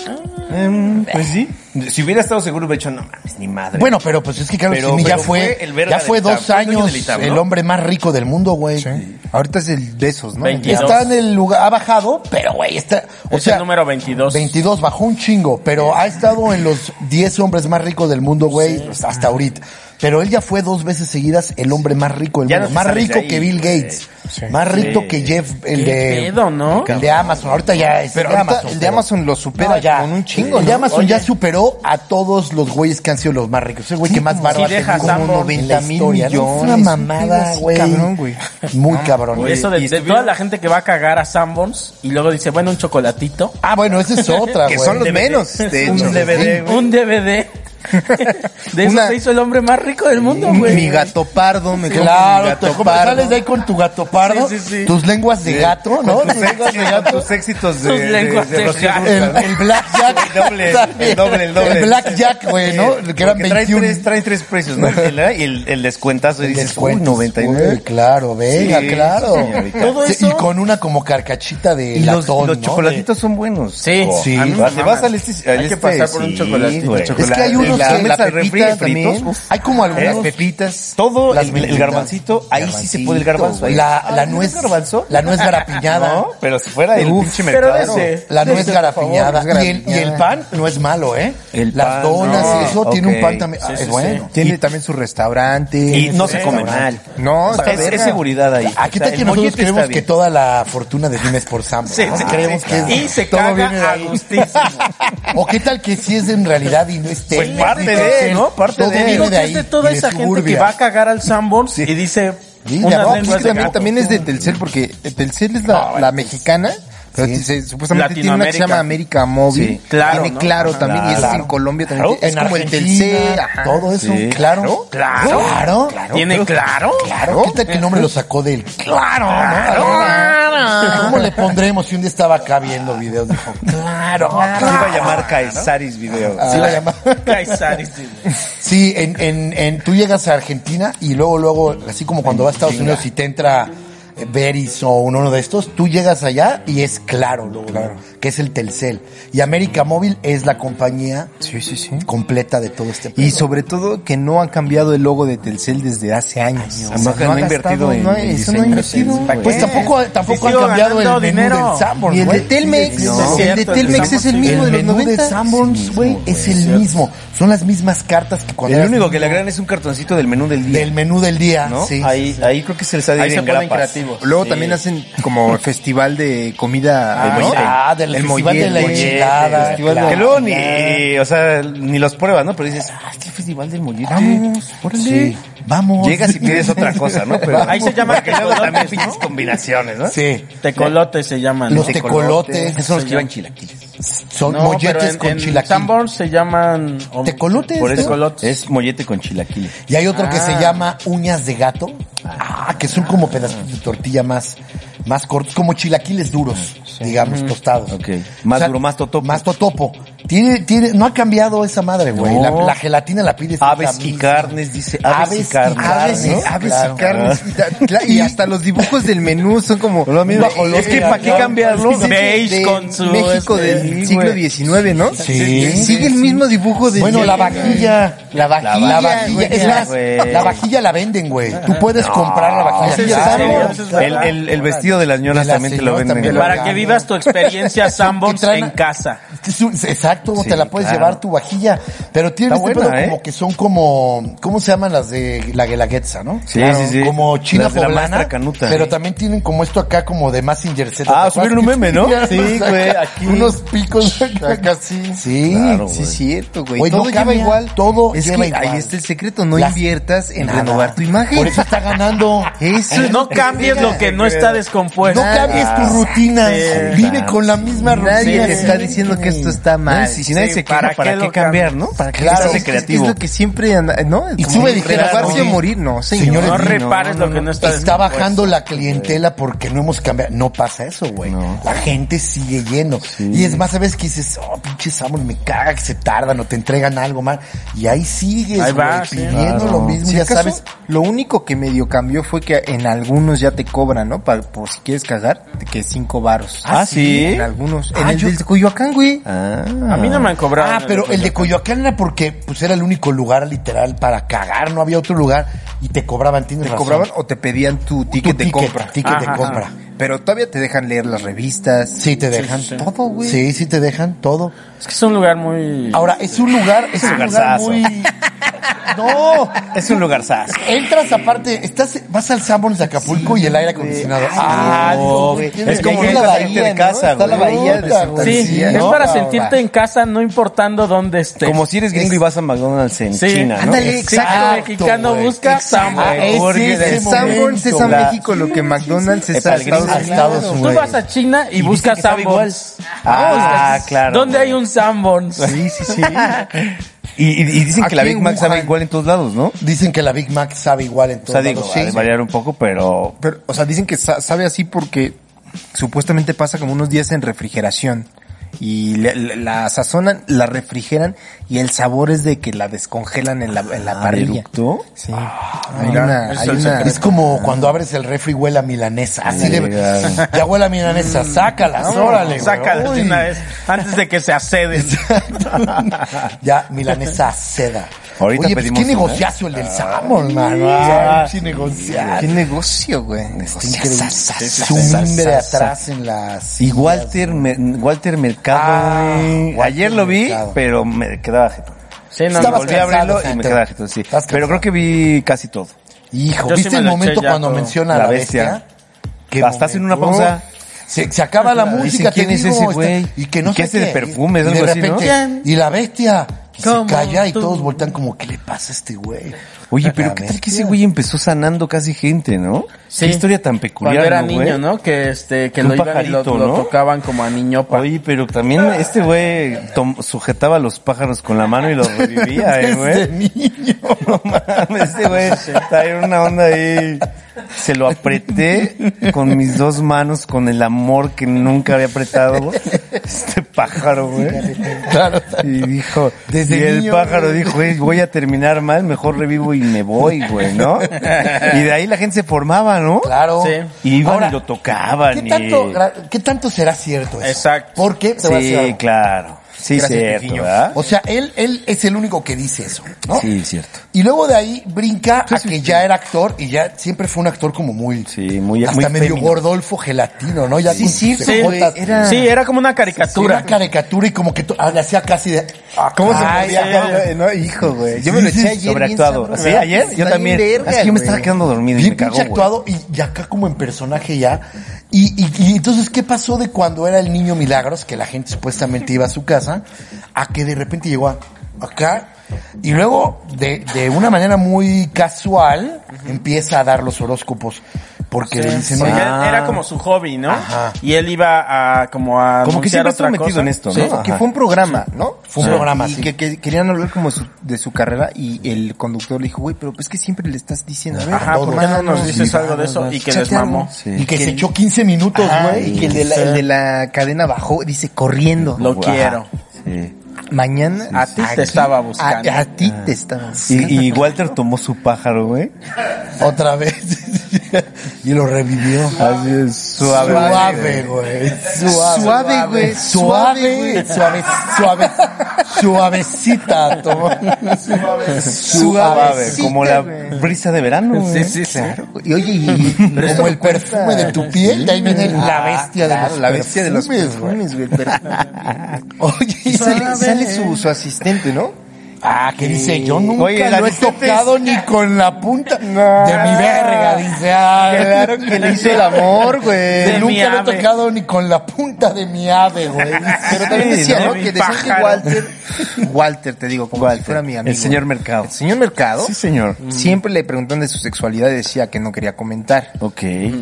B: Em, pues sí. Si hubiera estado seguro, hubiera dicho, no mames, ni madre.
A: Bueno, pero pues es que Carlos
B: Pero-
A: Slim ya
B: pero
A: fue,
B: fue el verga
A: ya
B: del
A: fue
B: Itam,
A: dos
B: fue el dueño
A: años
B: del Itam, ¿no?
A: el hombre más rico del mundo, güey.
D: sí. Ahorita es el Besos, ¿no?
C: veintidós.
A: Está en el lugar, ha bajado, pero güey, está, o
C: Es
A: sea,
C: el número veintidós.
A: veintidós, bajó un chingo, pero ha estado en los diez hombres más ricos del mundo, güey, pues, hasta ahorita. Pero él ya fue dos veces seguidas el hombre más rico del
B: Ya
A: mundo.
B: no te
A: Más
B: sales
A: rico
B: de ahí,
A: que Bill
B: güey.
A: Gates.
D: Sí.
A: Más rico
C: Sí.
A: que Jeff, el
C: ¿Qué
A: de...
C: pedo, no?
A: El de Amazon. Ahorita ya es
D: Pero
A: el de
D: ahorita
A: Amazon.
D: el de
A: pero-
D: Amazon lo supera
A: No, ya.
D: con un chingo,
A: El de
D: ¿no?
A: Amazon ya
C: Oye.
A: superó a todos los güeyes que han sido los más ricos. Es el güey que más barba
C: sí
A: ha
C: deja
A: tenido
C: Sanborns
A: en la
D: noventa mil
A: historia, ¿no? Es una
D: millones, un
A: mamada,
D: pedo así,
A: güey.
D: cabrón, güey.
A: Muy cabrón.
C: Y eso de,
B: y
C: de
B: estuvieron-
C: toda la gente que va a cagar a Sanborns y luego dice, bueno, un chocolatito,
A: Ah, bueno, esa es otra, güey.
D: Que son los
B: D V D.
D: menos, de
B: Un
D: hecho.
B: D V D, güey.
C: un D V D. De eso
D: Una-
C: se hizo el hombre más rico del mundo, güey.
D: Mi gato pardo, me compro mi
A: Claro,
D: gato
A: te compras-
D: pardo.
A: sales de ahí con tu gato pardo,
C: Sí, sí, sí.
A: tus lenguas de gato, ¿no?
B: Con tus
A: Tus lenguas de gato.
B: tus éxitos de,
C: Tus lenguas
B: de, de
C: de
B: Rocío
C: gato.
B: Dúrcal,
A: El,
B: ¿no?
A: el blackjack.
B: El doble,
A: también.
B: el doble, el doble.
A: El blackjack, güey, ¿no? Que eran
B: Porque trae
A: veintiuno.
B: tres, trae tres precios, ¿no? El, y el, el descuentazo, y
A: El
B: dices,
A: descuento,
B: uy, noventa y nueve.
A: güey, claro, venga,
B: Sí,
A: claro.
B: señorita.
C: Todo
A: Sí,
C: eso-
A: y con una como carcachita de
B: Y los,
A: latón,
B: los
A: ¿no?
B: chocolatitos son buenos.
C: Sí,
B: Oh,
A: sí.
B: a mí me
C: Vas-
B: te vas al este, al
C: Hay que
B: este,
C: pasar por un
B: sí,
C: chocolatito.
B: güey.
A: Es que hay unos
B: La-
A: que-
B: la
D: la
B: refri-
D: pepita
B: fritos,
D: también.
B: uf.
A: Hay como
D: Las
A: algunos...
D: pepitas.
B: Todo,
A: Las
B: el, el
A: pepitas.
B: garbancito, ahí sí se puede el garbanzo. ahí.
A: La, la
B: Ah, ¿no
A: nuez,
B: es garbanzo?
A: la nuez garapiñada.
B: No, pero si fuera el
D: Uf,
B: pinche
C: pero
B: mercado.
C: de ese.
A: La nuez
C: Sí,
A: garapiñada.
D: por favor,
A: Y el, y
D: garapiñada.
A: el pan no es malo, ¿eh?
B: El
A: Las
B: pan,
A: donas
B: no,
A: y eso tiene
B: ok.
A: un pan también.
C: Sí,
A: ah,
C: sí,
A: es
C: sí.
A: bueno.
D: Tiene también su restaurante.
B: Y no
A: Sí,
B: se come
A: restaurante.
B: mal.
D: No, está
B: es, es
D: verga.
B: seguridad ahí.
A: Aquí
B: O sea,
A: está que
B: el
A: nosotros
B: mollete
A: creemos
B: está
A: que
B: bien.
A: toda la fortuna de Dime es por Sambo.
C: Sí,
A: ¿no?
C: sí,
A: Creemos
C: sí,
A: que
C: claro. Y se
A: todo
C: caga
A: viene de
C: a
A: ahí.
C: gustísimo.
A: O qué tal que sí es en realidad y no es
B: Pues
A: tele,
B: parte
A: ni
B: de,
A: Telcel,
B: ¿no? Parte
A: todo
B: de.
A: viene
C: Digo
A: de
C: que
A: ahí
C: es de toda
A: y de
C: esa gente
A: suburbia.
C: que va a cagar al Sanborns y dice
A: Sí, de
C: unas
A: abajo,
D: Es
C: lenguas
D: que
C: de
D: también,
C: gato.
D: también es de Telcel, porque Telcel es la, la mexicana, pero
A: Sí.
D: se- supuestamente tiene una que se
C: Latinoamérica.
D: llama América Móvil.
C: Sí, claro,
D: Tiene
C: ¿no?
D: Claro
C: Ajá.
D: también, y es
A: Claro.
D: en Colombia también.
A: Claro,
D: es
A: en
D: como el
A: Argentina,
D: Telcel, ajá.
A: todo eso,
B: Sí.
A: claro,
C: Claro.
A: claro,
C: ¿Tiene claro?
A: claro. ¿Qué tal que el nombre lo sacó del claro, no? ¿Cómo le pondremos si un día estaba acá viendo videos? Dijo, claro,
B: Se iba a llamar Caesaris Video.
A: Se iba a llamar.
C: Caizares, sí.
A: Sí, en, en, en, tú llegas a Argentina y luego, luego, así como cuando vas a Estados Unidos y te entra eh, Veris o uno de estos, tú llegas allá y es claro, luego, luego, que es el Telcel. Y América Móvil es la compañía
D: Sí, sí, sí.
A: completa de todo este
D: Y
A: pedo.
D: sobre todo que no han cambiado el logo de Telcel desde hace años.
B: No, no ha invertido en-
D: no,
B: en
D: eso no ha
B: diseño.
D: invertido.
A: Pues tampoco, tampoco han
C: sigo
A: cambiado el
C: ganando
A: menú
C: dinero.
A: del Sanborns,
D: Y el de
A: güey.
D: Telmex,
A: Sigue
C: no.
A: siendo-
D: el de
C: Cierto, el
D: Telmex
C: de
D: es el
C: Sanborns,
D: mismo
A: el
D: de los
A: menú de
D: noventa.
A: Sanborns, güey, es el mismo. Son las mismas cartas que cuando
B: El
A: eras
B: único que le
A: niño.
B: agregan es un cartoncito del menú del día.
A: Del menú del día,
B: ¿no?
A: sí.
B: Ahí, ahí creo que se les ha de
C: Ahí
B: ir
C: se
B: en
C: ponen
B: grapas.
C: creativos.
D: Luego
B: Sí.
D: también hacen como festival de comida.
A: Ah,
D: ¿no?
A: ah, del
D: El
A: festival de la
D: mollete,
A: enchilada,
D: festival de-
A: claro.
B: Que luego ni, eh, o sea, ni los pruebas, ¿no? Pero dices, ah, este festival del mollete.
D: Vamos,
A: Sí, vamos.
B: Llegas y pides otra cosa, ¿no? Pero
C: Ahí se llama
B: porque luego también
C: tecolotes,
B: pides combinaciones, ¿no?
A: Sí.
C: Tecolotes se llaman.
A: Los
C: ¿no?
A: tecolotes.
B: Esos son los que llevan chilaquiles.
A: Son
C: No,
A: molletes
C: pero en,
A: con
C: en
A: chilaquil.
C: Sanborns se llaman o-
A: ¿Tecolotes?
B: Por eso
C: Tecolotes.
B: es mollete con chilaquiles.
A: Y hay otro que
C: Ah.
A: se llama uñas de gato. Ah, que son como pedacitos de tortilla más, más cortos, como chilaquiles duros, digamos, tostados.
B: Ok. Más duro, más totopo.
A: Más totopo. Tiene, tiene, no ha cambiado esa madre, güey.
B: No.
A: La, la gelatina la pides.
B: Aves
A: la
B: y
A: misma.
B: carnes, dice aves,
A: Aves
B: y
A: y
B: carnes.
D: Aves, y,
A: ¿no?
D: aves
A: Claro.
D: y carnes. Y, ta- cla- y hasta los dibujos del menú son como...
B: Lo mismo.
A: Bajo
B: Es que
A: los-
B: ¿para qué cambiarlo?
D: Sí, sí,
C: Beige
D: de
C: con su,
D: México
C: este,
D: del
B: sí,
D: siglo
B: güey.
D: diecinueve, ¿no?
A: Sí.
D: Sigue el mismo dibujo de...
A: Bueno, la vajilla.
D: La vajilla,
A: La vajilla.
D: güey.
A: Es más,
B: güey.
A: la vajilla la venden, güey. Tú puedes comprar la vajilla.
C: ¿ese es
A: Claro,
C: en serio? ¿Ese es
A: claro.
B: El, el, el vestido de las señoras
A: De las
B: también te lo
A: señoras
B: venden.
A: también
B: ¿no?
A: lo
C: Para que vivas tu experiencia Sanborns
A: Que traen-
C: en casa.
A: Es un- Exacto,
B: Sí,
A: te la puedes
B: claro.
A: llevar tu vajilla. Pero tiene
B: Está
A: este
B: buena,
A: pedo
B: ¿eh?
A: como que son como, ¿cómo se llaman las de la guelaguetza, no?
B: Sí, sí, sí.
A: Como china
B: Las de la
A: poblana.
B: maestra Canuta.
A: Pero
B: Sí.
A: también tienen como esto acá como de Mazinger Z.
B: Ah,
A: ¿te acuerdas?
B: subieron un meme, ¿no?
A: Ya,
B: Sí,
A: o sea,
B: güey, aquí.
A: Unos picos acá,
D: sí.
A: Sí.
B: Claro,
D: Sí,
B: güey.
D: es cierto, güey.
A: Güey, no
D: Todo lleva
A: cambia,
D: igual.
A: todo
D: es
A: lleva
D: que
A: igual.
D: ahí está el secreto. No
A: Las-
D: inviertas en
A: Nada.
D: renovar tu imagen.
A: Por eso está ganando.
D: Eso es
C: No
D: lo que
C: cambies
D: pega.
C: lo que no está descompuesto.
A: No cambies tu rutina.
C: Sí,
A: Vive con la misma rutina.
D: Nadie te está
A: Sí.
D: diciendo que esto está mal.
B: si, si nadie
C: Sí,
B: se queja,
C: ¿para
B: ¿para
C: qué
B: qué
C: lo
B: cambiar,
C: cambias?
B: no? ¿Para qué
A: Claro,
B: estás de
D: Es,
B: creativo?
D: es lo que siempre anda, ¿no?
A: Y
D: Como
A: sube ligera,
D: rebajarse
A: sí.
D: o morir, no, señor.
A: Señores,
C: No
A: sí,
C: repares
B: no,
C: lo que no está
A: Está bajando
C: descompuesto.
A: la clientela porque no hemos cambiado. No pasa eso, güey.
B: No.
A: La gente sigue yendo. Y es más, ¿sabes qué dices? Oh, pinche Samuel, me caga que se tardan o te entregan algo mal. Y ahí sigues,
C: Ahí va,
A: güey,
C: sí.
A: pidiendo
B: Claro.
A: lo mismo,
D: Si
A: ya
D: acaso,
A: sabes.
D: lo único que medio cambió fue que en algunos ya te cobran, ¿no? Para, por si quieres cagar, de que cinco varos.
B: Ah, ¿sí?
D: En algunos. En
A: Ah,
D: el
A: yo-
D: del Coyoacán, güey.
B: Ah.
C: A mí no me han cobrado.
A: Ah, pero el de Coyoacán era porque pues era el único lugar literal para cagar, no había otro lugar y te cobraban, tienes
D: Te
A: razón.
D: cobraban o te pedían tu
A: Tu
D: ticket de compra.
A: Ticket de
C: Ajá,
A: compra.
C: ajá.
D: Pero todavía te dejan leer las revistas.
A: Sí, te dejan.
C: sí, sí.
D: Todo, güey.
A: Sí, sí te dejan todo.
C: Es que es un lugar muy...
A: Ahora, es un lugar, es un lugar
B: lugarzazo.
A: muy... No,
B: Es un lugar sas.
A: entras aparte, estás, vas al Sanborns de Acapulco y el aire acondicionado. Ah,
B: no,
A: güey,
B: güey.
A: qué
B: Es como
A: bien.
B: una bahía de casa,
D: Está la
B: güey.
D: bahía de
A: Puta,
D: Santa
A: güey.
C: Sí,
D: Lucía.
C: es
A: ¿no?
C: para
A: No,
C: sentirte en casa, no importando dónde estés.
B: Como si eres gringo y vas a McDonald's en
C: Sí,
B: China, ¿no?
D: ándale,
C: Sí,
D: exacto,
C: el mexicano
A: güey.
C: busca
A: Exacto.
C: Sanborns.
A: Ah, ese
B: Porque
A: es ese
D: El Sanborns es a
A: momento.
D: México lo que McDonald's es
B: Es
D: a
B: al gringo.
D: Estados
A: A Estados
D: Unidos.
A: Unidos.
C: Tú vas a China y, buscas
B: que sabe igual.
C: Sanborns.
B: Ah, claro.
C: ¿Dónde hay un Sanborns?
D: Sí, sí, sí.
B: Y, y- y dicen que la
D: Aquí
B: Big
D: en
B: Mac sabe
D: Wuhan.
B: igual en todos lados, ¿no?
A: Dicen que la Big Mac sabe igual en
B: O
A: todos
B: sea, digo,
A: lados.
B: ha de variar un poco, pero...
D: Pero, o sea, dicen que sa- sabe así porque supuestamente pasa como unos días en refrigeración. Y le- le- la sazonan, la refrigeran y el sabor es de que la descongelan en la, en la
B: Ah,
D: parrilla.
B: ¿eructó?
D: Sí. hay
C: mira,
D: una,
C: ese
D: hay
C: es el
D: una,
C: secreto.
A: Es como cuando abres el refri huele a milanesa. Así de,
B: Legal.
A: ya huele a milanesa, sácalas, órale. güey.
C: Sácalas de
A: Uy.
C: una vez, antes de que se aceden.
A: Ya, milanesa seda.
B: Ahorita
A: Oye, pues
B: pedimos
A: qué
B: una.
A: negociazo el del Samón, mano.
B: Ah.
A: Ay, qué negociazo.
D: qué negocio, güey.
A: Está increíble. Su mimbre atrás en las...
B: Y Walter, Me- Walter Mercado,
A: Ah,
B: güey.
A: Walter
B: Ayer lo vi,
A: Mercado.
B: pero me quedaba jetón.
C: Sí, no,
A: Estabas
C: no,
B: Volví a abrirlo
A: cansado,
B: y me
A: gente.
B: quedaba jetón, sí.
A: Estás
B: Pero
A: cansado.
B: creo que vi casi todo.
A: Hijo,
C: Yo sí
A: ¿viste
C: me
A: el
C: lo
A: momento
C: eché ya
A: cuando
C: todo.
A: menciona a
B: La
A: la
B: bestia.
A: bestia? ¿Qué
B: Hasta hacen una
A: momento?
B: pausa.
A: Se, se acaba la música,
B: Dicen,
A: te
B: ¿quién es
A: digo,
B: ese
A: está-
B: güey?
A: y que no
B: ¿Y qué
A: sé
B: hace de perfumes,
A: y de
B: algo así, ¿no?
A: repente, y la bestia y se
C: ¿Cómo
A: calla y
C: tú?
A: todos voltean como, ¿qué le pasa a este güey?
B: Oye, pero
A: La
B: ¿qué tal que
A: bestia.
B: ese güey empezó sanando casi gente, no?
C: Sí.
B: Qué historia tan peculiar,
C: Cuando era
B: ¿no,
C: niño,
B: güey?
C: ¿no? Que este, que
B: Un
C: lo iban y lo,
B: pajarito,
C: lo
B: ¿no?
C: tocaban como a niñopa.
B: Oye, pero también este güey tom- sujetaba a los pájaros con la mano y los revivía, ¿eh, güey?
A: Desde niño.
B: No mames, este güey trae una onda ahí. Se lo apreté con mis dos manos, con el amor que nunca había apretado. Este pájaro, güey.
A: Claro.
B: Y dijo,
A: Desde
B: y el
A: niño,
B: pájaro
A: güey.
B: dijo, "Güey, voy a terminar mal, mejor revivo y me voy, güey, ¿no? Y de ahí la gente se formaba, ¿no?
A: Claro.
C: Sí.
B: Y iban
A: Ahora,
B: y lo tocaban.
A: ¿Qué
B: y-
A: tanto, gra- ¿Qué tanto será cierto eso?
C: Exacto.
A: Porque te voy a decir
B: Sí,
A: algo.
B: claro. Sí,
D: Gracias,
B: cierto,
D: Piquiño.
B: ¿verdad?
A: O sea, él, él es el único que dice eso, ¿no?
B: Sí, cierto.
A: Y luego de ahí brinca a que ya era actor y ya siempre fue un actor como muy...
B: Sí, muy-
A: hasta
B: muy
A: medio
B: fémino.
A: gordolfo gelatino, ¿no? Ya
D: Sí,
A: con
D: sí,
A: sus
D: sí, güey,
A: cejotas.
D: era-
C: Sí, era como una
A: Sí,
C: caricatura.
A: una caricatura y como que to- ah, le hacía casi de...
D: ¿Cómo se
A: Ay,
D: movía?
A: sí.
D: No, hijo, güey. Yo me lo
A: Sí,
D: eché
A: sí,
D: ayer.
B: Sobreactuado.
D: bien
B: ¿Sí?
D: sabroso.
B: ¿Ayer? Yo
D: Está
B: también.
D: bien verga,
B: es que yo me estaba
D: güey.
B: quedando dormido y
A: Bien
B: me cagó,
A: pinche
B: güey.
A: actuado y, y acá como en personaje ya. Y, y, y entonces, ¿qué pasó de cuando era el niño Milagros, que la gente supuestamente iba a su casa, a que de repente llegó a, acá y luego de, de una manera muy casual empieza a dar los horóscopos? Porque le dicen,
C: Porque
A: "Ah,
C: era como su hobby, ¿no?
A: Ajá.
C: Y él iba a como a
B: Como que
C: anunciar
B: siempre estuvo
C: otra
B: metido
C: cosa.
B: en esto,
C: Sí.
B: ¿no?
D: Que
B: Ajá.
D: fue un programa, ¿no?
A: Fue un programa,
D: y
A: sí.
D: que, que querían hablar como su- de su carrera y el conductor le dijo, güey, pero pues que siempre le estás diciendo, a ver,
C: Ajá, ¿por qué no nos dices algo de eso? Y que les
D: échate algo.
C: mamó.
B: Sí.
A: y que se echó quince minutos,
D: Ajá,
A: güey.
D: y que el de, la, el de la cadena bajó, dice, corriendo.
C: Lo
B: Ajá.
C: quiero.
B: Sí.
D: Mañana.
C: A ti te estaba buscando.
D: A, a ti te estaba buscando.
B: Y, y Walter tomó su pájaro, güey.
A: Otra vez. y lo revivió.
B: Así es, suave.
A: Suave, güey. Suave,
D: Suave, güey.
A: Suave, suave, suave, suavecita. Tomó.
B: Suave,
D: Suavecita,
B: como la
D: güey.
B: brisa de verano, güey.
C: Sí, sí, sí.
D: Claro, güey. Y oye, y,
A: Como el perfume de tu piel, de ahí viene la bestia de
D: Claro,
A: los
D: la bestia de los
A: perfumes, güey.
D: perfumes, güey. el perfume.
A: Oye,
D: Y sale, sale su, su asistente, ¿no?
A: ah, que dice, yo nunca
B: Oye, el
A: lo he
B: asistente
A: tocado ni con la punta de mi verga, dice. Ah,
D: Claro que le hizo el amor, güey.
A: que
C: De mi
A: nunca lo he
C: ave.
A: tocado ni con la punta de mi ave, güey.
D: Pero también
B: Sí,
D: decía,
B: ¿no?
D: ¿no?
C: Mi
D: Que decían que
C: pájaro.
D: Walter, Walter, te digo, como si fuera mi amigo.
B: El señor Mercado.
D: El señor Mercado.
B: Sí, señor.
D: Siempre le preguntan de su sexualidad y decía que no quería comentar.
B: Ok.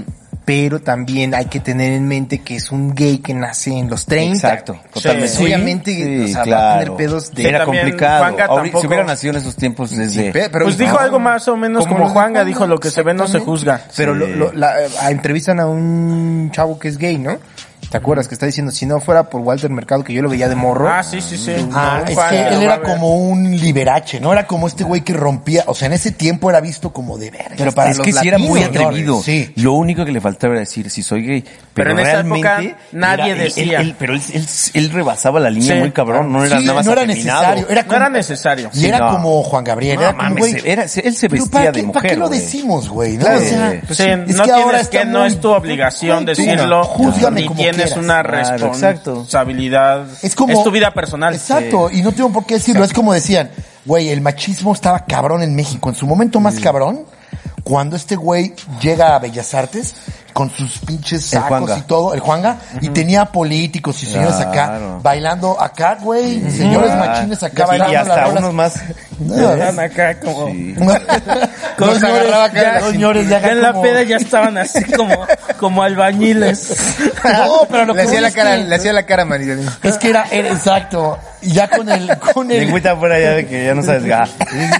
D: pero también hay que tener en mente que es un gay que nace en los treinta.
B: Exacto, totalmente.
D: Sí, obviamente,
B: Sí,
D: o sea,
B: claro.
D: va a tener pedos de...
B: Era
C: también
B: complicado.
C: Juanga
B: Ahorita,
C: tampoco-
B: si hubiera nacido en esos tiempos desde...
D: Sí, pe- pero
C: Pues
D: no.
C: dijo algo más o menos como,
D: los de
C: Juanga, dijo lo que se ve no se
D: exactamente.
C: juzga.
D: Pero
B: Sí.
D: lo, lo- la, a- entrevistan a un chavo que es gay, ¿no? ¿Te acuerdas? Que está diciendo, si no fuera por Walter Mercado, que yo lo veía de morro.
C: Ah, sí, sí, sí.
A: Ah,
C: No,
A: es
C: Juanga,
A: que él
C: va a
A: era
C: ver.
A: como un liberache, ¿no? Era como este güey que rompía, o sea, en ese tiempo era visto como de verga.
D: Pero para
B: es
D: los
B: que sí era muy
D: latinos,
B: atrevido.
A: sí.
B: Lo único que le faltaba era decir si soy gay. Pero,
C: Pero en esa
B: realmente
C: época nadie
B: era- él-
C: decía.
B: él- él- pero él, él, él rebasaba la línea
C: Sí,
B: muy cabrón. No era
A: Sí,
B: nada más
A: no era
B: afeminado.
A: necesario. Era
C: No
A: como,
C: era necesario.
A: y era
B: no.
A: como Juan Gabriel.
B: No
A: era como,
B: mames,
A: güey,
B: era- él se
A: ¿pero
B: vestía
A: para
B: de
A: qué-
B: mujer,
A: ¿Para qué lo
B: güey?
A: decimos, güey? ¿no?
D: Claro.
A: O sea,
C: Sí,
A: es
C: no
A: que ahora
C: tienes
A: está
C: que, no
A: muy-
C: es tu obligación
A: Güey, tú,
C: decirlo,
A: júzgame
C: ni
A: como
C: tienes
A: quieras.
C: una
B: Claro, exacto.
C: responsabilidad.
A: Es como...
C: tu vida personal.
A: Exacto, y no tengo por qué decirlo. Es como decían, güey, el machismo estaba cabrón en México. En su momento más cabrón, cuando este güey llega a Bellas Artes con sus pinches
B: El
A: sacos
B: Juanga.
A: y todo, el Juanga, y tenía políticos y señores acá
B: Claro.
A: bailando acá, güey, señores
B: Claro.
A: machines acá
B: Y-
A: bailando
B: y hasta
A: las rolas.
B: unos más.
C: Estaban acá como...
B: Sí.
A: Dos
C: se
A: señores,
C: agarraba acá
A: ya-
C: la
A: dos señores ya
C: Ya en la
A: como-
C: peda ya estaban así como, como albañiles.
A: No, pero lo
D: le
A: que
D: hacía
A: voy
D: la
A: es
D: cara,
A: que-
D: le hacía la cara a María.
A: es que era, era- exacto, y ya con el, con el,
B: Lengüita fuera ya de que ya no sabes. Ah.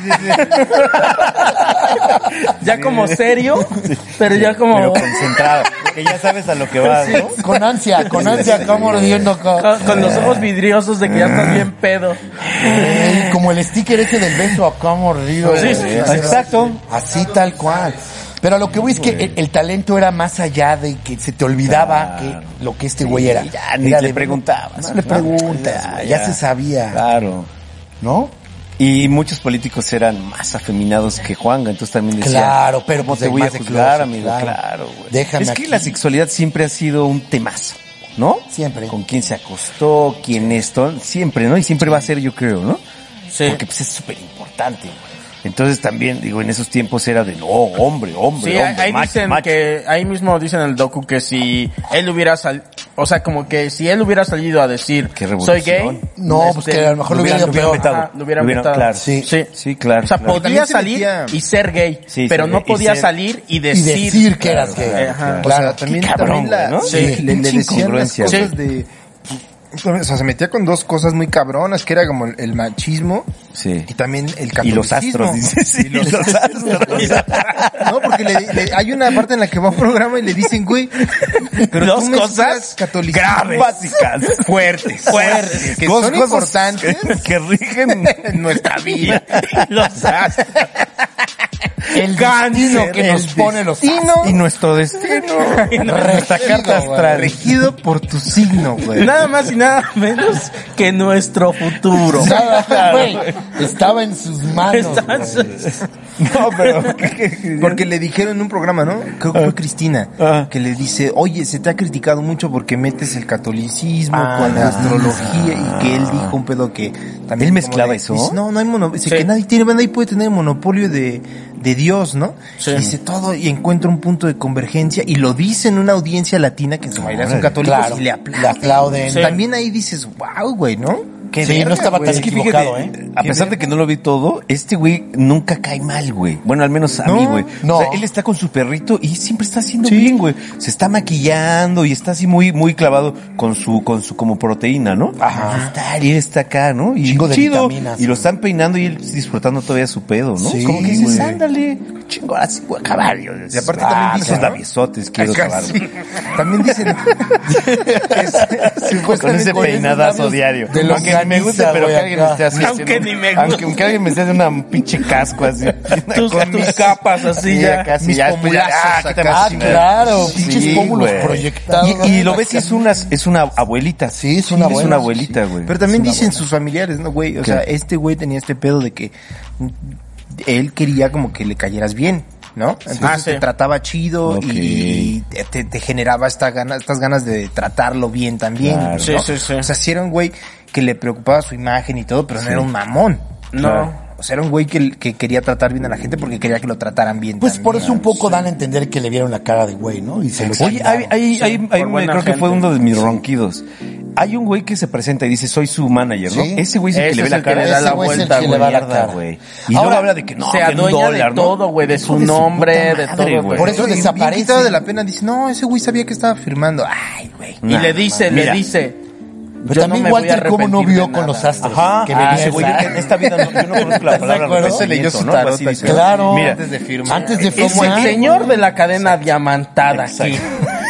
C: Ya como serio, pero ya como...
B: Pero concentrado. Que ya sabes a lo que vas, ¿no?
A: con ansia, con ansia acá mordiendo acá.
C: Con, con los ojos vidriosos de que ya estás bien pedo.
A: Ey, como el sticker ese del beso acá mordido.
C: Sí,
A: güey.
C: sí,
A: Así,
B: exacto.
A: Así tal cual. Pero a lo que voy es que el, el talento era más allá de que se te olvidaba
B: Claro.
A: que lo que este güey era.
B: Ya ni
A: Era
B: le
A: de-
B: preguntabas.
A: No le preguntas,
B: Ya,
A: güey, ya
B: ya.
A: se sabía,
B: Claro.
A: ¿no?
B: Y muchos políticos eran más afeminados que Juanga, entonces también decían,
A: Claro, pero
B: ¿cómo
A: pues
B: te
A: de
B: voy a
A: más de
B: juzgar,
A: closet,
B: amigo?
A: claro.
B: Claro, güey.
A: Déjame
B: Es que
A: aquí.
B: la sexualidad siempre ha sido un temazo, ¿no?
A: Siempre.
B: Con quién se acostó, quién esto, siempre, ¿no? Y siempre va a ser, yo creo, ¿no?
C: Sí.
B: Porque pues es súper importante, güey. Entonces también, digo, en esos tiempos era de, no, hombre, hombre,
C: Sí,
B: hombre,
C: ahí
B: macho,
C: dicen
B: macho.
C: que, ahí mismo dicen en el docu que si él hubiera salido, o sea, como que si él hubiera salido a decir,
B: Qué
C: soy
B: revolución.
C: gay.
A: No,
C: este,
A: pues que a lo mejor lo hubiera ido peor.
B: vetado.
C: Ajá, lo hubieran
B: Lo hubieran-
C: vetado.
B: claro.
A: Sí.
C: Sí.
B: Sí, claro.
C: O sea,
B: claro.
C: podía
D: También se
C: salir
D: metía-
C: y ser gay,
B: Sí,
C: pero
B: sí,
C: no
B: y
C: podía
B: ser-
C: salir y
A: Y
C: decir.
A: decir que eras
B: claro,
A: gay.
C: claro,
A: Ajá.
D: O sea,
A: Claro.
D: también,
B: Qué cabrón,
D: también la,
B: güey, ¿no?
C: Sí.
D: le, le
B: Pinche
D: decían las
B: incongruencia,
D: cosas
C: güey.
D: de... O sea, se metía con dos cosas muy cabronas, que era como el, el machismo
B: Sí.
D: y también el
B: Y los
D: catolicismo.
B: astros, dice, sí,
D: Y los-
B: los astros.
D: No, porque le- le- hay una parte en la que va a un programa y le dicen, güey, pero
C: Dos
D: tú mezclas
C: cosas
D: catolicismo
B: Graves. Básicas.
D: fuertes, fuertes, que
B: Dos
D: son
B: cosas
D: importantes
B: que, que rigen
D: en nuestra vida.
C: Los astros.
A: El destino que nos pone los
D: destino
B: y nuestro destino. Nuestra carta
D: Regido,
B: astral.
D: regido por tu signo, güey.
C: Nada más y nada menos que nuestro futuro.
A: Nada, güey, estaba en sus manos.
C: Están-
A: güey.
B: No, pero...
D: Porque le dijeron en un programa, ¿no? Creo que fue Cristina,
B: Ah.
D: que le dice, oye, se te ha criticado mucho porque metes el catolicismo
A: Ah,
D: con la
A: ah,
D: astrología y que él dijo un pedo que también...
B: ¿Él mezclaba
D: como de-
B: eso?
D: dice, no, no hay monopolio. Dice
C: Sí.
D: que nadie tiene, nadie puede tener monopolio de, de Dios, ¿no?
C: Sí.
D: Dice todo y encuentra un punto de convergencia y lo dice en una audiencia latina que en su mayoría son católicos
A: Claro,
D: y le aplauden.
A: le aplauden.
C: Sí.
D: También ahí dices, wow, güey, ¿no? Qué
A: Sí, no
D: verga,
A: estaba
D: güey.
A: tan
B: Es que
A: equivocado,
B: fíjate,
A: ¿eh?
B: a pesar de que no lo vi todo, este güey nunca cae mal, güey. Bueno, al menos a
D: No,
B: mí, güey.
A: no.
B: O sea, él está con su perrito y siempre está haciendo bien, güey. Se está maquillando y está así muy, muy clavado con su, con su como proteína, ¿no?
A: Ajá.
B: Está, y él está acá, ¿no? Y
A: Chingo de
B: chido.
A: vitaminas.
B: Y lo están peinando y él disfrutando todavía su pedo, ¿no?
A: Sí,
B: como que dices,
A: güey.
B: ándale, chingón, así voy a acabar. Yo,
D: Y aparte
B: ah,
D: también
B: esos
D: dicen, ¿no?
B: labiosotes quiero
D: Acá
B: acabar,
D: sí.
B: güey.
D: También dicen que es-
B: Con
D: supuestamente
B: ese
A: con esos
B: peinadazo
A: labios
B: diario.
A: de
B: Aunque ni me guste,
A: longaniza,
B: pero
A: güey,
B: que alguien me
A: acá.
B: esté así.
C: Aunque
B: haciendo-
C: ni me
B: aunque,
C: guste.
B: aunque alguien me esté haciendo una pinche casco así.
C: Tus,
B: Con
C: tus
B: mis-
C: capas así
B: Sí,
C: ya.
B: acá sí,
D: mis
B: ya, después ya,
D: pomulazos
B: ah,
D: acá.
B: quítame
A: Ah,
B: la chingada.
A: claro,
B: Sí,
A: pinches pómulos
B: güey.
A: proyectados.
B: Y, y lo ves y es una, es una abuelita.
A: Sí, es una
B: Es
A: abuela,
B: una
A: sí,
B: abuelita, güey.
D: Pero también
A: Es una
D: dicen
A: buena.
D: sus familiares, ¿no, güey? O
B: ¿Qué?
D: sea, este güey tenía este pedo de que él quería como que le cayeras bien, ¿no? Entonces
C: Ah, sí.
D: te trataba chido
B: Ok.
D: y te, te- te generaba esta gana, estas ganas de tratarlo bien también.
B: Claro.
D: ¿no?
C: Sí, sí, sí.
D: O sea, sí era un güey que le preocupaba su imagen y todo, pero no era un mamón.
C: No.
D: O sea, era un güey que, que quería tratar bien a la gente porque quería que lo trataran bien.
A: Pues
D: también.
A: por eso un poco dan a entender que le vieron la cara de güey, ¿no? Y se lo
B: Oye, hay, hay,
C: Sí,
B: hay, hay-
C: por
B: me
C: buena
B: creo que fue
C: gente.
B: uno de mis ronquidos. hay un güey que se presenta y dice, soy su manager, ¿no?
A: Sí.
B: Ese güey es el que
C: Ese
B: le ve
C: es
B: la
C: el que
B: cara.
C: le da
B: Ese
C: la
B: güey es el
C: vuelta,
B: que
A: güey.
B: le va la
A: Mierda,
B: cara, güey. Y
A: Ahora,
B: luego habla de que no,
C: se
B: que un
C: adueña
B: dólar,
C: de
B: ¿no?
C: todo, güey, de su
B: Hijo de
C: nombre,
B: puta
C: de
B: madre,
C: todo,
B: güey.
A: Por eso
D: Bien- bien
A: desaparece.
D: quitado de la pena, dice, no, ese güey sabía que estaba firmando. Ay, güey.
C: Y
B: Nah,
C: le dice,
B: man,
C: le
B: mira.
C: dice.
A: Pero
C: yo
A: también
C: no me voy a
A: Walter, ¿cómo no
C: arrepentir
A: vio
C: de
A: con
C: nada.
A: los astros?
B: Ajá,
A: que
B: ah,
A: venía
B: ese güey,
A: esa-
B: en esta vida no, yo no conozco la palabra
A: acuerdo?
D: Ese leyó su
B: ¿no?
D: tarot
B: Así dice.
A: Claro.
B: Mira,
D: Antes de firmar.
A: Antes de
C: Como el
A: firmar.
C: señor de la cadena diamantada aquí.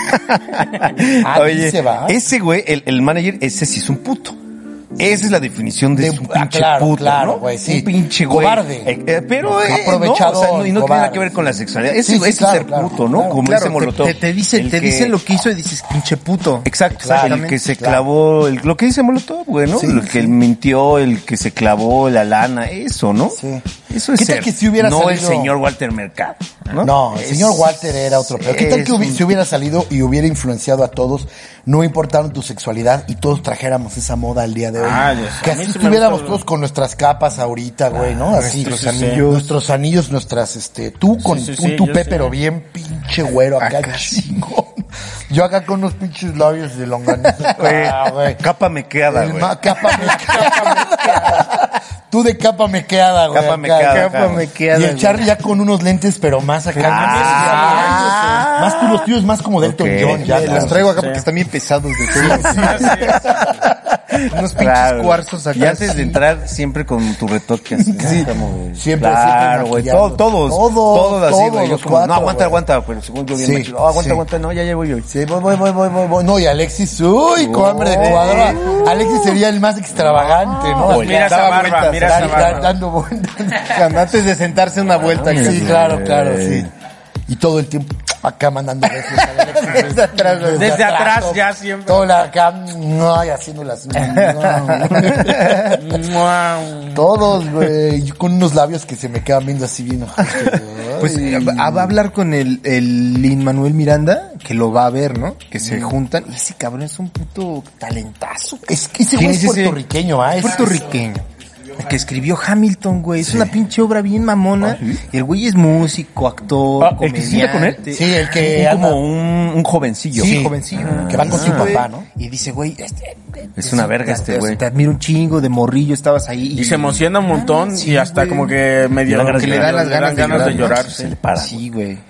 A: Ah,
B: oye,
A: se va.
B: ese güey, el, el manager, ese sí es un puto. Esa es la definición de,
A: De-
B: un
A: ah,
B: pinche
A: claro,
B: puto,
A: claro,
B: ¿no?
A: güey, sí.
B: Un pinche güey.
A: Cobarde.
B: Eh, eh, pero, eh,
A: Aprovechador,
B: no, o sea, no, y no tiene nada
A: cobarde.
B: que ver con la sexualidad. Ese,
A: Sí, sí,
B: ese
A: claro,
B: es ser
A: claro,
B: puto, ¿no?
A: claro.
B: Como
D: Claro,
B: dice Molotov.
D: te, te, te dice,
B: El
D: te
B: que-
D: dicen lo que hizo y dices, pinche puto.
B: Exacto,
A: Claro,
B: el que se
A: claro.
B: clavó, el- lo que dice Molotov, güey, ¿no?
A: Sí,
B: el que
A: sí.
B: mintió, el que se clavó la lana, eso, ¿no?
A: Sí.
B: Eso es
A: ¿Qué tal
B: ser.
A: que si hubiera
B: no el
A: salido-
B: señor Walter Mercado, ¿no?
A: No, el
B: Es-
A: señor Walter era otro peor. ¿Qué tal que
B: es
A: hubi-
B: un-
A: si hubiera salido y hubiera influenciado a todos, no importaron tu sexualidad y todos trajéramos esa moda al día de hoy?
C: Ah, Dios,
A: que
C: a mí
A: así
C: sí me
A: estuviéramos
C: gusta-
A: todos con nuestras capas ahorita, güey, ¿no? Así.
D: nuestros
A: Sí, sí, sí.
D: anillos.
A: Nuestros anillos, nuestras, este, tú con
C: sí,
A: un
C: sí,
A: tupé,
C: yo sé.
A: pero bien pinche güero acá, chingón. Yo acá con unos pinches labios de longaniza. Ah, güey.
B: Capa mequeada,
A: El
B: güey.
A: ma- capa mequeada. Tú de capa mequeada, güey.
B: Capa
A: acá.
B: mequeada,
D: Capa mequeada,
A: Y el
D: güey.
A: Charlie ya con unos lentes, pero más acá.
B: Ah.
A: más tú los tuyos, más como Delton
B: Ok.
A: John. Ya,
D: Eh,
A: claro.
D: los traigo acá
C: Sí.
D: porque están bien pesados de todo. Unos pinches
B: Claro.
D: cuarzos acá.
B: Y antes de
D: así.
B: entrar, siempre con tu retoque así. Sí. Como de-
A: Siempre,
B: claro,
A: siempre
B: güey.
A: maquillando.
B: Todos, todos,
A: Todos,
B: todos así,
A: todos
B: güey. Yo
A: los
B: como,
A: cuatro,
B: no, aguanta,
A: güey.
B: aguanta, pero según yo bien
A: Sí,
B: macho. No, aguanta,
A: sí.
B: aguanta, no, ya llevo yo.
A: Sí, voy, voy, voy, voy, voy, voy. No, y Alexis, uy, con hambre de jugador. Alexis sería el más extravagante, ¿no?
B: Pues
A: Así,
C: mira esa
A: daba
C: barba,
A: vueltas,
C: mira
A: dar-
C: esa barba.
A: dar- dando vueltas.
D: Cuando antes de sentarse una vuelta. acá.
A: Sí, claro, claro, sí. Y todo el tiempo acá mandando besos a Alexis.
D: Desde atrás, güey.
C: Desde atrás
A: todo-
C: ya siempre.
A: Todo la acá, no, y haciendo las. Todos, güey, yo con unos labios que se me quedan viendo así bien.
D: Pues
A: Ay.
D: eh, va a hablar con el, el Lin Manuel Miranda, que lo va a ver, ¿no? Que se juntan. Y ese cabrón es un puto talentazo.
A: Es que ese
B: ¿Quién
A: güey es
B: es ese?
A: puertorriqueño, ¿ah? Es-
D: Puertorriqueño. El que escribió Hamilton, güey. Es una pinche obra bien mamona. Y el güey es músico, actor,
B: Ah, ¿el que se sienta con él?
D: comediante.
A: Sí, el que
B: Un-
A: anda-
B: como un, un jovencillo.
D: Sí,
A: Sí.
D: jovencillo.
A: Que van con su
D: Güey,
A: papá, ¿no?
D: Y dice, güey, este,
B: Es una verga
D: te-
B: este
D: te-
B: güey.
D: Te admiro un chingo, de morrillo estabas ahí.
C: Y se emociona un montón
D: Sí,
C: y hasta
D: güey.
C: como que medio
B: Le dan ganas
C: que
B: de
C: le
B: llorar.
C: dan las ganas, ganas de llorar.
B: Se
C: sí.
B: le para.
D: Sí, güey.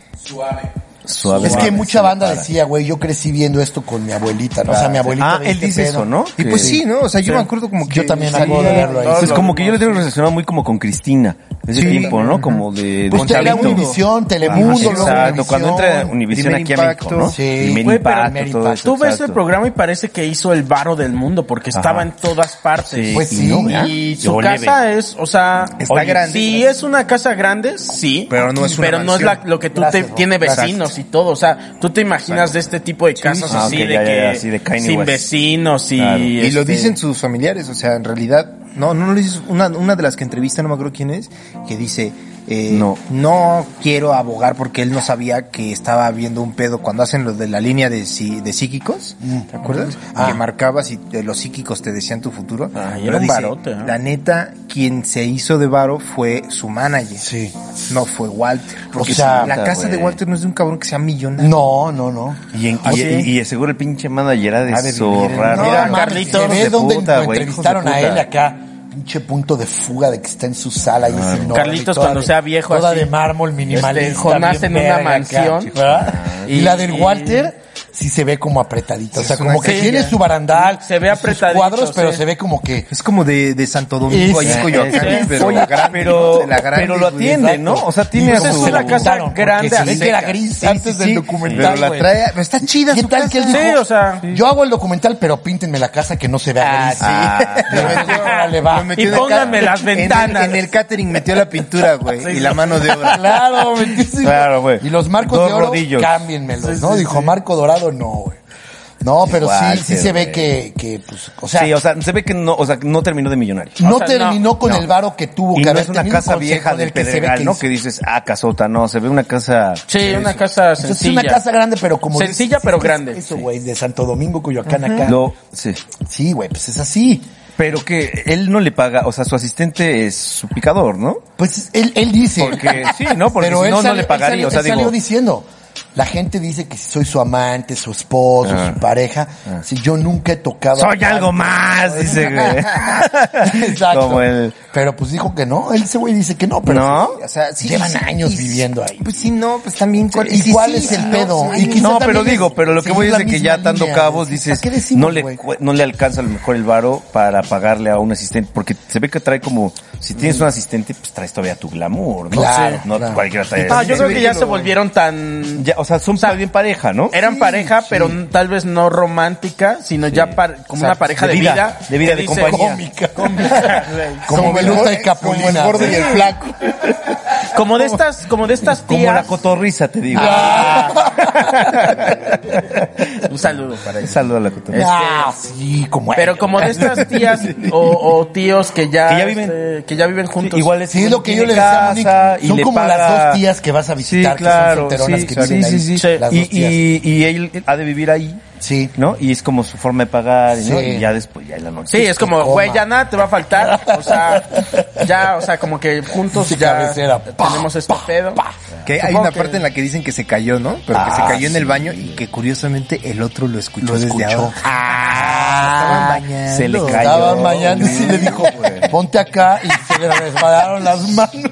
B: Suave.
A: Es que
B: suave,
A: mucha
B: se le
A: banda
B: para.
A: decía, güey, yo crecí viendo esto con mi abuelita, ¿no? O sea, mi abuelita.
B: Ah,
A: ve
B: él
A: este
B: dice
A: pedo.
B: eso, ¿no?
D: Y
B: Que-
D: pues sí, ¿no? O sea, yo me acuerdo como que...
A: Yo también me
D: salía-
A: acuerdo de verlo ahí.
B: Pues
C: Lo-
B: como que yo lo
C: lo-
B: tengo relacionado muy como con Cristina. Ese
D: Sí.
B: tiempo, ¿no? Como de...
A: Pues
B: de
A: era
B: chavito.
A: Univisión,
B: Ajá,
A: Telemundo, luego
B: exacto,
A: Univisión.
B: cuando entra Univisión
D: Primer
B: aquí a México,
D: Impacto.
B: ¿no?
A: Sí.
B: Primer
C: Güey, pero
B: Impacto,
A: Primer
B: todo
A: Impacto.
B: eso,
C: Tú ves el
B: exacto.
C: programa y parece que hizo el varo del mundo porque estaba
B: Ajá.
C: en todas partes.
B: Sí,
A: Pues
B: y
A: sí.
B: no, ¿verdad?
C: Y
B: Y
C: su
B: Oleve.
C: casa es, o sea,
D: Está
C: oye,
D: grande.
C: sí es una casa grande, sí,
D: Pero no es una
C: pero no es la,
D: mansión.
C: lo que tú
A: Gracias,
C: te,
A: Ro.
C: tiene
A: Gracias.
C: vecinos y todo, o sea, tú te imaginas de este tipo de casas
B: Ah,
C: así
B: ok,
C: de
B: ya,
C: que
B: ya, así de Kanye
C: sin
B: West.
C: vecinos y,
B: Claro.
D: Y lo
C: este,
D: dicen sus familiares, o sea, en realidad, no, no lo dice una, una de las que entrevista, no me acuerdo quién es, que dice, eh,
B: No.
D: no quiero abogar porque él no sabía que estaba viendo un pedo cuando hacen lo de la línea de, psi- de psíquicos, ¿te acuerdas?
A: Ah.
D: Que marcabas y te- los psíquicos te decían tu futuro.
C: Ah, y
D: Pero
C: era un
D: dice,
C: barote, ¿eh?
D: la neta, quien se hizo de varo fue su manager,
A: Sí.
D: no fue Walter. Porque
A: sea,
D: la casa de
B: güey.
D: Walter no es de un cabrón que sea millonario.
A: No, no, no.
B: Y, en,
A: Ah,
B: y,
A: sí.
B: y, y seguro el pinche manager ha de
D: Ha de vivir en-
B: zorrar.
A: No,
C: Mira,
A: mames,
C: Carlitos,
A: se ve
B: de
A: donde
B: puta,
A: lo
B: güey,
A: entrevistaron
B: hijos de
A: a él
B: puta.
A: acá. Pinche punto de fuga de que está en su sala y es enorme,
C: Carlitos
A: toda
C: cuando
A: de-
C: sea viejo
A: toda
C: así.
A: de mármol minimalista.
C: Este, Jonás
A: bien
C: en una
A: verga acá,
C: mansión.
A: ¿verdad? Y,
C: Y-
A: la del
C: y-
A: Walter sí se ve como apretadita. O sea,
D: Es
A: como
D: una
A: que
C: silla.
A: tiene su barandal.
C: Se ve
A: y sus
C: apretadito,
A: cuadros, pero
C: sí.
A: se ve como que...
D: Es como de, de Santo Domingo, ahí
A: Es-
D: en Coyoacán,
C: es-
D: pero,
B: Oye,
D: grande,
B: pero,
D: de la grande,
B: pero lo
D: güey.
B: atiende, ¿no? O sea, tiene
A: Y
B: a
A: pues
B: su...
A: es una
C: casa
A: ocultaron, porque
C: grande
A: se
C: a
A: ve que era
C: secas.
A: gris
D: Sí,
A: antes
D: sí,
A: del
D: sí.
A: documental,
D: Pero la
A: güey.
D: trae, pero está chida
A: ¿Qué
D: su
A: tal
D: casa.
A: que él
C: Sí,
A: dijo,
C: o sea,
A: yo hago el documental, pero píntenme la casa que no se vea
D: Ah,
A: gris?
D: sí.
B: Ah,
A: Lo metió, órale, va.
D: Lo metió
C: Y
D: en el
C: pónganme
D: ca-
C: las
D: en el-
C: ventanas.
D: En el, catering metió la pintura, güey, y la mano de obra.
A: Claro, metió ese-
B: Claro, güey.
A: Y los marcos
B: Dos
A: de oro,
B: rodillos.
A: cámbienmelos, ¿no? Dijo Marco Dorado, no, güey. No, pero
B: Walter,
A: sí, sí se ve
B: güey.
A: que, que, pues, o sea,
B: Sí, o sea, se ve que no, o sea, no terminó de millonario.
A: no
C: o sea,
A: terminó
C: no,
A: con
B: no.
A: el varo que tuvo
B: Y
A: que
B: no
A: haber
B: es una
A: tenido,
B: casa
A: un
B: vieja
A: consejo
B: del
A: que se ve
B: Pedregal,
A: que
B: ¿no?
A: es-
B: Que dices, ah, casota, no, se ve una casa...
C: sí, una casa
A: Es
C: sencilla.
A: una casa grande, pero como...
C: Sencilla,
A: dices,
C: pero
A: es que es
C: grande.
A: Eso, güey, de Santo Domingo, Coyoacán, acá.
B: Lo, sí.
A: Sí, güey, pues es así.
B: Pero que él no le paga, o sea, su asistente es su picador, ¿no?
A: Pues él, él dice.
B: Porque, sí, ¿no? Porque
A: pero
B: si
A: él
B: no, no
A: salió-
B: le
A: él
B: pagaría,
A: salió-
B: o sea,
A: él
B: digo-
A: salió diciendo, La gente dice que si soy su amante, su esposo,
B: Ah.
A: su pareja,
B: Ah.
A: si yo nunca he tocado.
B: Soy algo más, dice, güey.
A: Exacto.
B: Como el...
A: Pero pues dijo que no, él, ese güey dice que no, pero
B: ¿No?
A: sí,
D: O sea, sí,
A: llevan
D: sí,
A: años
D: y-
A: viviendo ahí.
D: Pues sí, no, pues también. ¿cuál-
A: ¿Y
D: sí,
A: cuál
D: sí,
A: es el
D: sí,
A: pedo?
D: no,
A: Y
D: sí,
A: quizá
B: No, pero
A: también
B: digo,
A: es
B: pero lo que
A: seguir
B: voy es
A: la
B: de que
A: misma
B: ya atando
A: línea,
B: cabos,
A: de-
B: dices,
A: ¿para qué decimos,
B: no le
A: güey?
B: cu- no le alcanza a lo mejor el varo para pagarle a un asistente, porque se ve que trae como, si tienes un asistente, pues traes todavía tu glamour, ¿no?
A: Claro,
B: Sí. No
A: claro.
B: cualquiera trae.
C: Ah, yo
B: se
C: creo
B: ve
C: que ya
B: lo-
C: se volvieron tan...
B: ya, o sea, son bien pareja, ¿no?
C: Eran
A: Sí,
C: pareja,
A: sí.
C: pero n- tal vez no romántica, sino ya par- como una
B: Exacto.
C: pareja
B: De
C: de,
B: vida,
C: vida.
B: de vida,
C: que
B: de
C: dice-
B: compañía.
A: Cómica.
C: Cómica, güey.
A: Como Beluta y Capulina.
D: Como el gordo y el flaco.
C: Como de estas, como de estas
B: Como
C: tías.
B: la cotorriza, te digo.
C: Un saludo para
B: Un
C: ellos.
B: saludo a la cotorriza.
A: Ah, sí, como
C: Pero
A: ella.
C: como de estas tías o, o tíos que ya,
B: Que ya viven.
C: este, que ya viven juntos.
B: Igual es
A: Sí, es lo que yo le
B: tiene
A: decía a
B: casa
A: Monique.
B: y
A: Son
B: le
A: como
B: paga-
A: las dos tías que vas a visitar,
B: Sí, claro,
A: que son solteronas
B: sí,
A: que
B: sí,
A: viven
B: sí,
A: ahí.
B: sí, sí.
A: Las
B: Y,
A: dos tías.
B: y, y él ha de vivir ahí,
A: Sí.
B: ¿no? Y es como su forma de pagar, ¿no?
A: Sí.
B: Y ya después, ya en la noche.
C: Sí, es como,
A: coma.
C: güey, ya nada te va a faltar. O sea, ya, o sea, como que juntos
A: Sí,
C: ya
A: cabecera. Pa,
C: tenemos este pedo.
D: Que hay
C: Supongo
D: una
C: que-
D: parte en la que dicen que se cayó, ¿no? Pero que se
A: Ah,
D: cayó en el
A: sí.
D: baño y que curiosamente el otro lo escuchó
A: Lo
D: desde
A: escuchó.
D: abajo.
A: Ah,
D: Estaban bañando.
B: se le cayó.
A: Estaban bañando y sí le dijo, ponte acá y se le resbalaron las manos,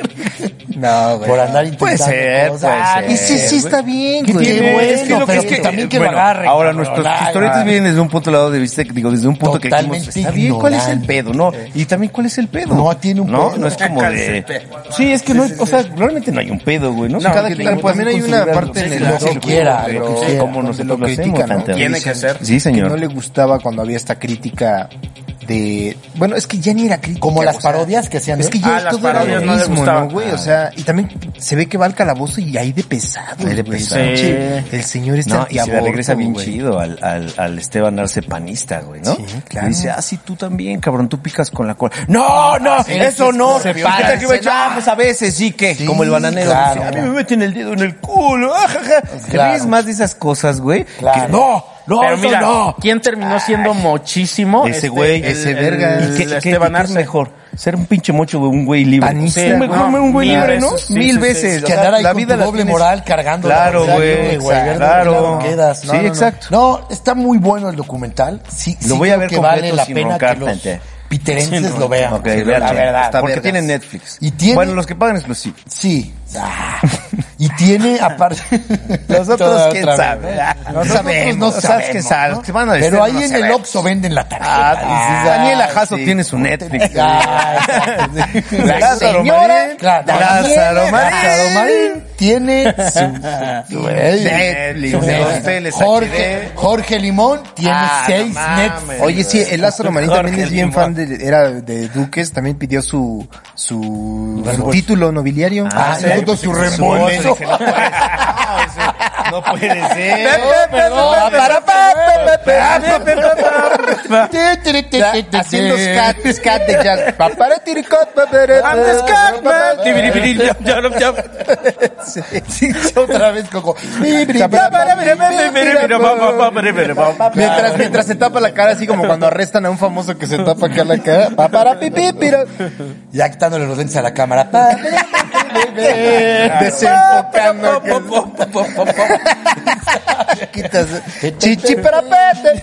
D: No, güey.
A: por andar intentando
B: Puede ser,
A: cosas.
B: puede
A: Ah,
B: ser.
D: Y sí, sí está bien,
A: ¿Qué
D: güey.
A: tiene?
B: Bueno,
A: Es que lo que-
B: pero
A: es que también que lo
B: bueno,
A: agarren,
B: ahora
A: cabrón.
B: nuestros
A: Ay,
B: historietas
A: ay.
B: vienen desde un punto de lado de vista, digo, desde un punto que
A: Totalmente
B: dijimos, está bien, ¿cuál es el
A: ignorante.
B: pedo? No, y también cuál es el pedo.
A: No, tiene un
B: No,
A: pedo.
B: no es como
C: ¿Cuál es el
B: de...
C: pedo?
B: Sí, es que no, o sea, realmente no hay un pedo, güey, ¿no?
C: No,
B: Cada
C: que
B: quien
D: también
B: puede
D: hay
B: hacer
D: una
B: con su
D: parte
B: grado.
D: en
B: Sí,
D: el
B: lo
A: que
B: que
A: quiera,
B: quiera,
A: lo que
B: sí,
A: quiera.
B: como
D: Donde
B: nosotros
D: lo
B: lo hacemos,
D: critican, ¿no?
B: Tante.
C: Tiene que ser.
B: Sí,
D: Que
B: señor.
D: no le gustaba cuando había esta crítica de... Bueno, es que ya ni era crítica.
A: Como las
D: o sea,
A: parodias que hacían.
D: Es
A: ¿no?
D: que ya
C: Ah, las
D: todo era
C: parodias
D: lo
C: no le
D: mismo,
C: gustaban.
D: ¿no, güey? O sea, y también se ve que va al calabozo y hay de pesado,
B: Hay de
D: güey.
B: pesado.
D: Pinche-
C: Sí.
D: El señor este
B: No, y se
D: antiaborto,
B: regresa bien
D: güey.
B: chido al, al, al Esteban Arce panista, güey, ¿no?
D: Sí, claro.
B: Y dice, ah, sí, tú también, cabrón, tú picas con la cola. No, no,
A: Él
B: eso
A: se
B: no.
A: se
B: ¿Qué
A: para,
B: tal que me
A: se-
B: echa? Ah, pues a veces sí que,
A: Sí,
B: como el bananero.
A: claro.
B: Dice, a mí me meten el dedo en el culo. ah, ja, ja". Te
A: Claro.
B: ríes más de esas cosas, güey.
A: Claro.
B: Que no, no,
C: Pero
B: eso
C: mira,
B: no.
C: ¿quién terminó siendo mochísimo?
B: Ese
C: Este,
B: güey,
C: el-
D: ese
C: el-
D: verga.
C: el
B: ¿Qué, qué-
C: Esteban
B: qué es
C: Arce.
B: mejor? Ser un pinche mocho de un güey libre.
D: Panista,
B: Sí, mejor
C: no,
B: un güey
C: mil
B: libre, ¿no?
C: veces, sí,
B: Mil
C: sí, sí.
B: veces.
A: Que
B: O sea,
A: andar ahí
B: la
A: con
B: vida
A: tu
B: la
A: doble
B: tienes-
A: moral cargando.
B: Claro,
A: la-
B: güey,
A: ver de dónde
B: claro.
A: lado quedas.
B: Sí, exacto.
A: No, está muy bueno el documental. Sí,
B: Lo
A: sí
B: voy a
A: creo
B: ver
A: que
B: completo
A: vale la
B: sin
A: pena
B: roncar,
A: que los
B: gente.
A: piterenses lo vean.
B: Ok,
A: Sí,
B: véanlo.
A: la verdad.
D: Está
B: Porque
D: vergas.
B: tiene Netflix.
A: Y tiene-
B: Bueno, los que pagan exclusivo.
A: Sí. Ah. Y tiene aparte
B: Nosotros,
A: Toda
B: ¿quién
A: otra
B: sabe?
A: vez,
B: Ah,
A: ¿no?
B: no
A: Nosotros
B: sabemos,
A: no
B: o sea,
A: sabemos,
B: que sabes,
A: ¿no?
B: que van a decir,
A: Pero ahí
B: no
A: en el
B: sabemos.
A: Oxxo venden la tarjeta.
B: Ah,
A: dices,
B: Daniela
A: ah,
B: Jasso
A: sí.
B: tiene su Netflix.
A: Ah, exacto.
B: La
A: Lázaro
B: señora,
A: Marín, claro,
B: Lázaro
A: Daniela,
B: Marín.
A: Lázaro Marín tiene su, su-
B: Netflix,
A: su-
B: Los Teles
A: Jorge,
B: H D.
A: Jorge Limón tiene
B: Ah,
A: seis
B: no mames.
A: Netflix.
D: Oye, sí, el Lázaro Marín
B: Jorge
D: también es bien
B: Limón.
D: fan de, era de Duques, también pidió su, su, su
A: Reembolso.
D: título nobiliario.
A: Ah,
B: sí.
A: nosotros su reembolso.
B: Dije, no puede ser. No puede ser.
A: Perdón, para,
D: Haciendo scat, scat de jazz. Papara tiricot, papara-
A: Sí, otra vez, Coco.
D: Mientras, mientras se tapa la cara, así como cuando arrestan a un famoso que se tapa acá la cara. Papara pipí, piro.
A: Ya quitándole los lentes a la cámara.
D: Desenfocando. Quitas. Chichi para pete.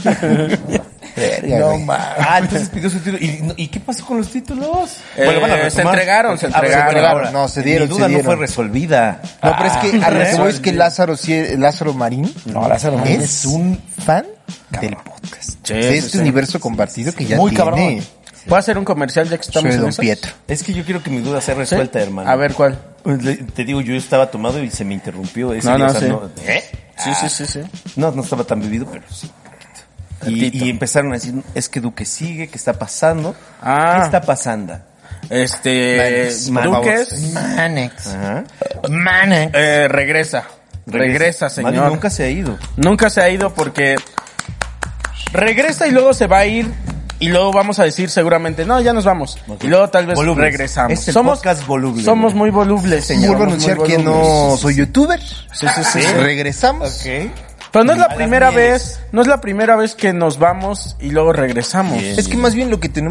A: No mames.
B: Ah, entonces pidió su título. ¿Y, ¿Y qué pasó con los títulos?
C: Eh,
B: van a
C: se
B: retomar.
C: entregaron, se
B: Ah, pero
C: entregaron.
B: ahora,
D: No, se dieron,
B: Mi duda
D: se
B: no
D: dieron.
B: fue resolvida.
D: No, pero es que a lo que voy es que
B: Ah,
D: Lázaro, sí, Lázaro Marín
A: No, Lázaro Marín
D: es un fan del podcast.
C: Sí,
D: de
C: sí,
D: este
C: sí.
D: universo compartido que ya
A: Muy
D: tiene.
A: cabrón.
C: ¿Puedo hacer un comercial ya que estamos
D: Soy
C: en
D: Don
C: eso?
D: Pietro.
B: Es que yo quiero que mi duda sea
C: ¿Sí?
B: resuelta, hermano.
C: A ver, ¿cuál?
B: Pues, le- Te digo, yo estaba tomado y se me interrumpió. Ese
C: No,
B: día,
C: no,
B: o sea,
C: sí.
B: no- ¿Eh?
C: Sí, sí, sí, sí.
B: No, no estaba tan bebido, pero sí. Y,
C: Tantito.
B: y empezaron a decir, es que Duque sigue, ¿qué está pasando?
C: Ah.
B: ¿Qué está pasando?
C: Este,
B: Manex,
C: Duques,
A: Manex.
B: Ajá.
A: Manex.
C: eh, regresa. Regresa, señor.
B: Vale, nunca se ha ido.
C: Nunca se ha ido porque regresa y luego se va a ir y luego vamos a decir seguramente, no, ya nos vamos. Y luego tal vez
B: Volubles.
C: regresamos.
B: Es el
C: somos
B: podcast voluble,
C: Somos
B: güey.
C: muy volubles, señor.
D: Vuelvo a
C: Somos muy
D: anunciar que
C: volubles.
D: no soy youtuber.
C: Sí, sí, sí.
D: Regresamos.
C: Pero no es
B: A
C: la
B: las
C: primera
B: mieles.
C: vez, no es la primera vez que nos vamos y luego regresamos.
B: Bien.
D: Es que más bien lo que tenemos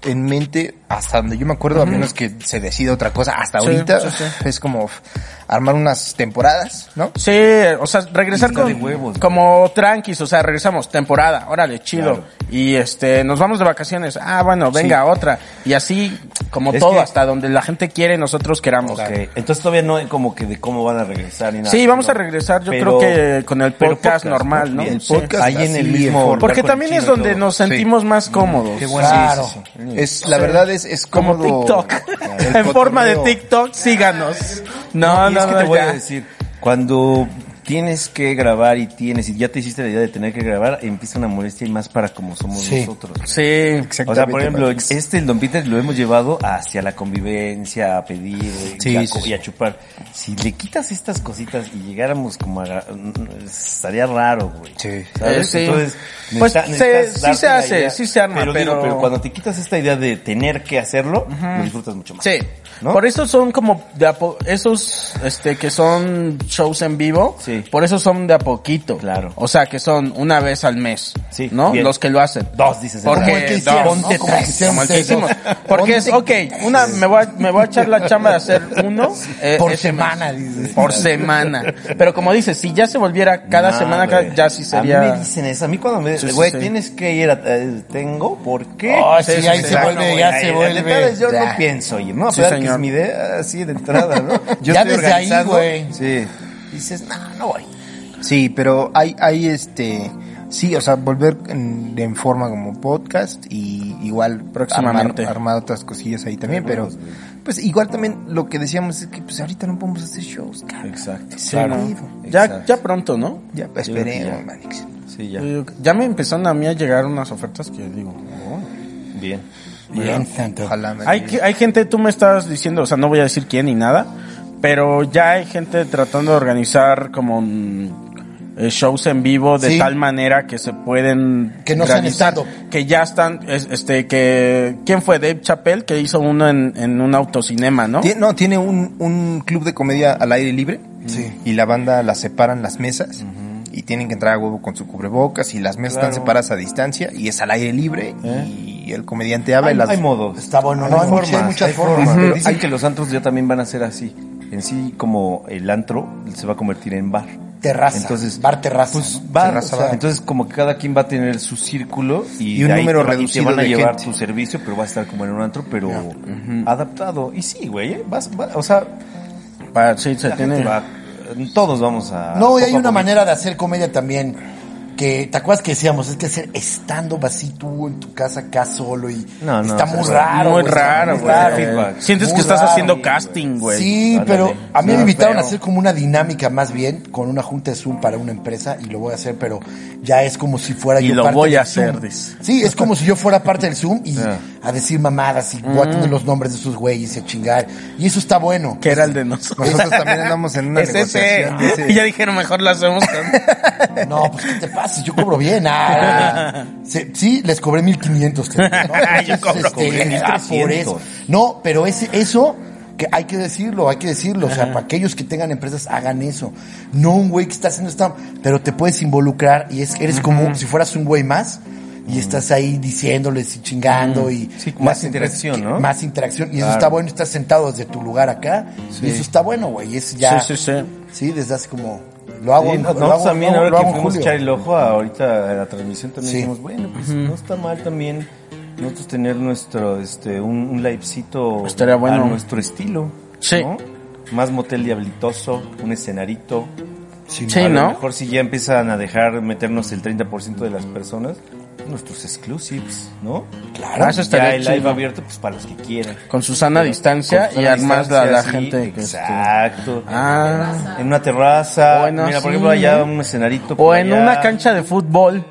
D: en mente, hasta donde yo me acuerdo, a menos que se decida otra cosa, hasta
C: Sí,
D: ahorita
C: sí, sí.
D: es como armar unas temporadas, ¿no?
C: Sí, o sea, regresar
B: Está
C: con
B: de huevos,
C: como tranquis, o sea, regresamos temporada, órale, chido.
B: Claro.
C: Y este, nos vamos de vacaciones. Ah, bueno, venga, otra. Y así como
B: Es
C: todo,
B: que-
C: hasta donde la gente quiere, nosotros queramos.
B: Ok, entonces todavía no hay como que de cómo van a regresar ni nada.
C: Sí, vamos
B: No.
C: a regresar, yo
B: Pero-
C: creo que con el
B: pero
C: podcast, normal, ¿no?
B: Bien.
C: Sí.
D: podcast
B: Ahí en
D: así,
B: el
D: en
B: mismo...
D: forma.
C: Porque
B: con
C: también
B: chino
C: es
B: y
C: donde
B: todo.
C: nos sentimos más cómodos.
D: Qué bueno.
A: Claro.
B: Sí, sí, sí.
D: Es, la verdad es, es
C: Como
D: cómodo.
C: TikTok.
D: El
C: En forma de
D: cotorreo.
C: TikTok, síganos. No,
B: Y
C: no,
B: es que
C: no,
B: te voy
C: ya.
B: a decir, cuando tienes que grabar y tienes, y ya te hiciste la idea de tener que grabar, empieza una molestia y más para como somos
A: Sí.
B: nosotros.
C: Sí,
D: Exactamente.
B: O sea, por ejemplo,
D: Patrick.
B: este, el Don Peter, lo hemos llevado hacia la convivencia, a pedir
D: Sí,
B: y, a,
D: sí, sí.
B: y a chupar. Si le quitas estas cositas y llegáramos como a... gra- estaría raro, güey.
D: Sí.
B: ¿Sabes?
C: Eh, sí.
B: Entonces,
C: Pues
B: necesita-
C: se-
B: necesitas
C: sí
B: darte
C: se
B: la
C: hace,
B: idea.
C: sí se arma,
B: pero... digo,
C: pero-
B: pero cuando te quitas esta idea de tener que hacerlo, lo disfrutas mucho más.
C: Sí.
B: ¿No?
C: Por eso son como de a po- esos este que son shows en vivo,
B: Sí.
C: por eso son de a poquito.
B: Claro.
C: O sea, que son una vez al mes,
B: Sí,
C: ¿no?
B: bien.
C: Los que lo hacen.
B: Dos, dices.
C: Porque
A: Como el que hicieron,
C: dos,
A: ¿no?
C: ponte
A: Como el que
C: tres,
A: hicieron
C: como el que
A: ustedes
C: hicimos.
A: dos.
C: Porque es, ok, una, me voy a, me voy a echar la chamba de hacer uno. eh,
A: Por
C: ese
A: semana,
C: mes.
A: dices.
C: Por semana. Pero como dices, si ya se volviera cada
B: No,
C: semana,
B: güey.
C: cada- ya sí sería...
B: A mí me dicen eso. A mí cuando me
C: Sí,
B: dicen,
C: sí,
B: güey,
C: sí.
B: tienes que ir a... eh, ¿Tengo? ¿Por qué?
A: Oh, sí,
C: Sí,
A: ahí
C: sí,
A: se
C: sí.
A: vuelve,
B: güey,
A: ya
B: ahí,
A: se
B: el
A: vuelve.
B: detalle es yo
A: ya.
B: no pienso ir, ¿no? A
C: Sí,
B: pesar que
C: señor.
B: es mi idea así de entrada, ¿no? Yo
A: Ya
B: estoy
A: desde ahí,
B: organizando.
A: güey.
B: Sí. Dices, no, no voy.
D: Sí, pero hay, hay este, sí, o sea, volver en, en forma como podcast y igual
C: Próximamente.
D: armar, armar otras cosillas ahí también, pero pues igual también lo que decíamos es que pues ahorita no podemos hacer shows, cara.
B: Exacto.
C: Sí,
D: Claro.
C: ¿no? Ya,
B: Exacto.
C: ya pronto, ¿no?
D: Ya,
B: creo que
D: esperemos,
B: ya.
D: Manix.
B: Sí, ya.
C: Yo- Ya me empezaron a mí a llegar unas ofertas que digo, oh.
B: Bien.
A: Bien, santo.
D: Ojalá.
C: Hay,
D: Manix.
C: que- hay gente, tú me estás diciendo, o sea, no voy a decir quién ni nada, pero ya hay gente tratando de organizar como mm, eh, shows en vivo de
A: Sí.
C: tal manera que se pueden
A: Que no sean
C: realizar,
A: stand-up.
C: que ya están, es- este, que, ¿quién fue? Dave Chappelle, que hizo uno en, en un autocinema, ¿no?
D: Tie- No, tiene un, un club de comedia al aire libre.
A: Sí.
D: Y la banda la separan las mesas. Y tienen que entrar a huevo con su cubrebocas. Y las mesas
B: Claro.
D: están separadas a distancia. Y es al aire libre. Y el comediante habla.
B: Hay,
D: y las...
B: hay modos.
A: Está bueno, ¿no? Hay muchas- hay muchas formas.
B: Pero dicen que los antros ya también van a ser así. En sí, como el antro se va a convertir en bar.
A: Terraza.
B: Entonces,
A: bar terraza.
B: Pues
A: ¿no?
B: bar,
A: Terraza,
B: o sea,
A: bar.
B: entonces como que cada quien va a tener su círculo y,
D: Y un
B: de ahí
D: número
B: te va- y
D: reducido
B: te van a
D: de
B: llevar
D: gente.
B: tu servicio, pero va a estar como en un antro, pero adaptado. Y sí, güey, ¿eh? vas, va- o sea,
C: Para, sí, se
B: la
C: tiene...
B: gente va- todos vamos a...
A: No, y
B: poco
A: hay
B: a
A: una
B: poquito.
A: manera de hacer comedia también. Que, ¿te acuerdas que decíamos? Es que hacer stand-up así tú en tu casa acá solo y
B: No, no,
A: está
B: o sea,
A: muy
B: está
A: raro.
C: muy
A: güey, está
C: raro,
A: muy
C: güey.
A: raro.
B: Feedback.
C: Sientes
A: Muy
C: que estás
A: raro,
C: haciendo
B: güey.
C: casting, güey.
A: Sí,
B: Ándale.
A: pero a mí
C: Sí,
A: me invitaron
C: feo.
A: a hacer como una dinámica más bien con una junta de Zoom para una empresa y lo voy a hacer, pero ya es como si fuera
C: Y
A: yo
C: lo
A: parte
C: voy
A: del
C: a hacer,
A: Zoom.
C: dice.
A: Sí, es como si yo fuera parte del Zoom y
B: Ah.
A: a decir mamadas y voy a tener los nombres de esos güeyes y a chingar. Y eso está bueno.
C: Que era el de nosotros.
D: Nosotros también andamos en una
C: Es ese.
D: negociación de ese-
C: Y ya dijeron, mejor lo hacemos con...
A: No, pues ¿qué te pasa? Yo cobro bien. Ah, sí, sí, les cobré mil quinientos. ¿no?
C: Yo cobro
A: Este,
B: mil
A: ah, por
B: trescientos.
A: eso. No, pero ese, eso, que hay que decirlo, hay que decirlo. O sea, para aquellos que tengan empresas, hagan eso. No un güey que está haciendo esta, pero te puedes involucrar y es eres como si fueras un güey más. Y estás ahí diciéndoles y chingando y
B: Sí,
A: las
B: más
A: empresas
B: interacción,
A: que-
B: ¿no?
A: Más interacción y eso
B: Claro.
A: está bueno, estás sentado desde tu lugar acá y eso está bueno, güey, es ya
C: Sí, sí, sí.
A: sí, desde hace como lo hago,
B: Sí,
A: en-
B: no-
A: lo
B: nosotros
A: hago-
B: también,
A: lo hago-
B: ahora
A: lo
B: que
A: hago en
B: fuimos a
A: julio.
B: echar el ojo ahorita en la transmisión, también
A: Sí.
B: dijimos, bueno, pues no está mal también nosotros tener nuestro, este, un, un livecito
C: Estaría bueno.
B: a nuestro estilo.
C: Sí.
B: ¿no? Más motel diablitoso, un escenarito.
A: Sí,
C: Sí,
B: a lo
C: ¿no?
B: mejor si ya empiezan a dejar meternos el treinta por ciento de las personas, nuestros exclusives, ¿no?
A: Claro.
C: Ah, eso estaría
B: ya el live
C: chido.
B: abierto, pues para los que quieran.
C: Con su sana distancia
B: Con
C: y
B: sana
C: armas la, la
B: distancia, sí,
C: gente que... este,
B: Exacto.
C: Ah.
B: En una terraza.
C: Bueno,
B: Mira, por
C: sí,
B: ejemplo, allá
C: ¿no?
B: un escenarito.
C: O
B: por
C: en
B: allá.
C: una cancha de fútbol.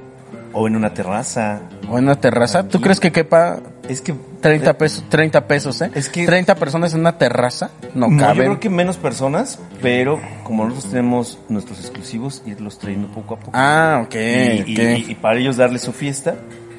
B: O en una terraza.
C: O en una terraza. ¿Tú crees que quepa
B: Es que...
C: treinta pesos, treinta pesos, eh?
B: Es que-
C: treinta personas en una terraza no,
B: No, yo
C: caben.
B: creo que menos personas, pero como nosotros tenemos nuestros exclusivos, irlos trayendo poco a poco.
C: Ah, ok,
B: y,
C: ok.
B: y- y para ellos darle su fiesta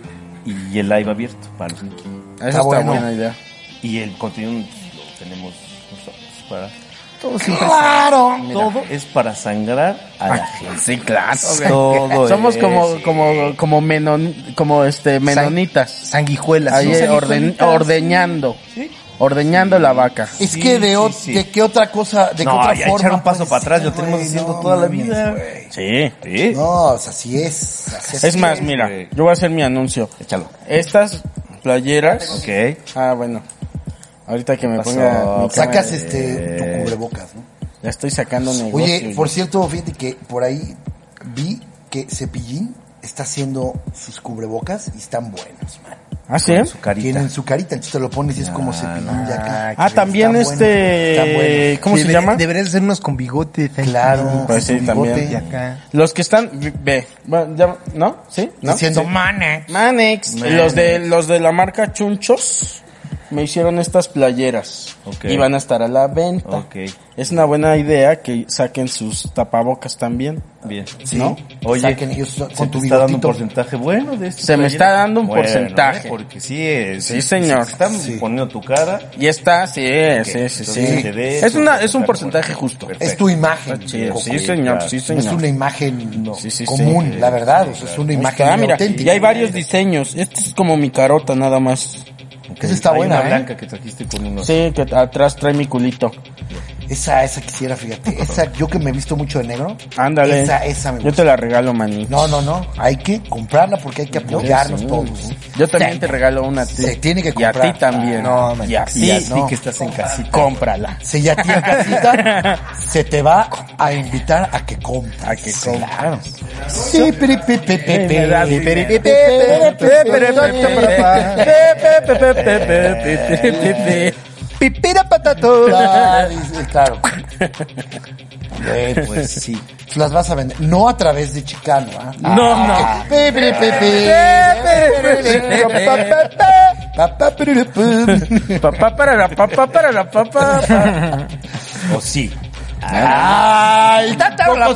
B: y el live abierto para los que quieran.
C: Esa está
A: bueno.
C: buena idea.
B: Y el contenido pues, lo tenemos nosotros para... Todo siempre
A: ¡Claro!
B: es, todo es para sangrar a la gente.
C: Sí, claro. güey.
B: Todo
C: Somos
B: es,
C: como,
B: sí.
C: como, como menon, como este, menonitas.
D: Sanguijuelas.
C: Ahí
D: ¿no?
C: orden, ordeñando. Ordeñando la vaca.
A: Es
B: Sí,
A: que de, o-
B: sí, sí.
A: de qué otra cosa, de qué
B: No,
A: otra
B: ya
A: forma.
B: echar un paso
A: puede
B: para atrás,
A: ser,
B: lo tenemos
A: güey?
B: haciendo
A: No
B: toda la
A: mames,
B: vida.
A: güey.
C: Sí.
B: Sí.
A: No, o sea, así es. Así
C: Es más, mira,
B: güey.
C: yo voy a hacer mi anuncio.
B: Échalo.
C: Estas playeras.
B: Ok.
C: Ah, bueno. Ahorita que me
B: Pasó.
C: ponga mi
A: Sacas
C: cámara,
A: este, tu cubrebocas, ¿no?
C: ya estoy sacando negocio.
A: Oye, por
C: yo.
A: cierto, fíjate que por ahí vi que Cepillín está haciendo sus cubrebocas y están buenos, man.
C: ¿Ah, sí?
B: Su carita.
A: Tienen su carita, entonces te lo pones y es como Cepillín ya acá.
C: Ah, también
A: Está bueno,
C: este,
A: está bueno.
C: ¿cómo se
D: Debe-
C: llama?
D: Deberías hacer unos con bigote.
A: Claro,
C: Pues
A: con
C: sí,
A: tu bigote.
C: también.
D: Y acá.
C: Los que están, ve, bueno, ya- ¿no? ¿Sí? ¿No?
A: Diciendo,
C: Sí.
A: Manex.
C: Manex.
B: Manex.
C: Los de, los de la marca Chunchos me hicieron estas playeras.
B: Ok.
C: Y van a estar a la venta.
B: Ok.
C: Es una buena idea que saquen sus tapabocas también.
B: Bien.
A: Sí.
C: ¿No?
B: Oye,
A: Saquen ellos
B: se
A: con
B: te
A: tu
B: está dando un
A: bigotito.
B: porcentaje bueno de esto.
C: Se me está dando un porcentaje.
B: Porque sí es.
C: Sí, señor.
B: Si te están
A: Sí.
B: poniendo tu cara.
C: Y está, sí, sí, sí,
B: Entonces,
C: sí.
B: te dé
C: Es
B: tu
C: una, es un
B: porcentaje
C: porcentaje
B: bueno.
C: justo.
B: Perfecto.
A: Es tu imagen.
C: Está chido.
A: Coco.
C: Sí, señor,
B: claro.
C: sí,
A: No
C: señor.
A: es una imagen
C: Sí, sí, sí.
A: común, la verdad. O sea, es una
C: Ahí
A: imagen
C: está, mira,
A: auténtica.
C: y hay varios diseños. Este es como mi carota nada más.
B: Ok.
A: Esa está
B: Hay
A: buena,
B: una
A: ¿eh?
B: blanca que trajiste con unos.
C: Sí, que atrás trae mi culito.
A: Esa, esa quisiera, fíjate. Esa, yo que me he visto mucho de negro.
C: Ándale.
A: Esa, esa me
C: Yo
A: gusta.
C: te la regalo, maní.
A: No, no, no. Hay que comprarla porque hay que apoyarnos
C: Sí.
A: todos.
C: Yo también te regalo una a ti.
A: Se tiene que
C: Y a
A: comprar.
C: ti también.
A: No, man.
C: y a
A: Y
C: ti.
A: a ti
C: no.
A: que estás en casita.
C: Cómprala.
A: Si ya tiene casita, se te va a invitar a que compres.
C: A que compres.
A: Claro. Sí, piri, pi, pi, pi, pi,
C: Me das-
A: pi, pi, pi, pi, pi,
D: Pipira patato.
A: Claro, dice, claro. Güey, pues sí. Las vas a vender. No a través de Chicano, ¿ah?
C: No, no.
A: Pi, pi, pi, pi. Pa, piri, pi.
C: Papá para la papá para la papá.
B: O sí.
A: Ay,
C: Tata la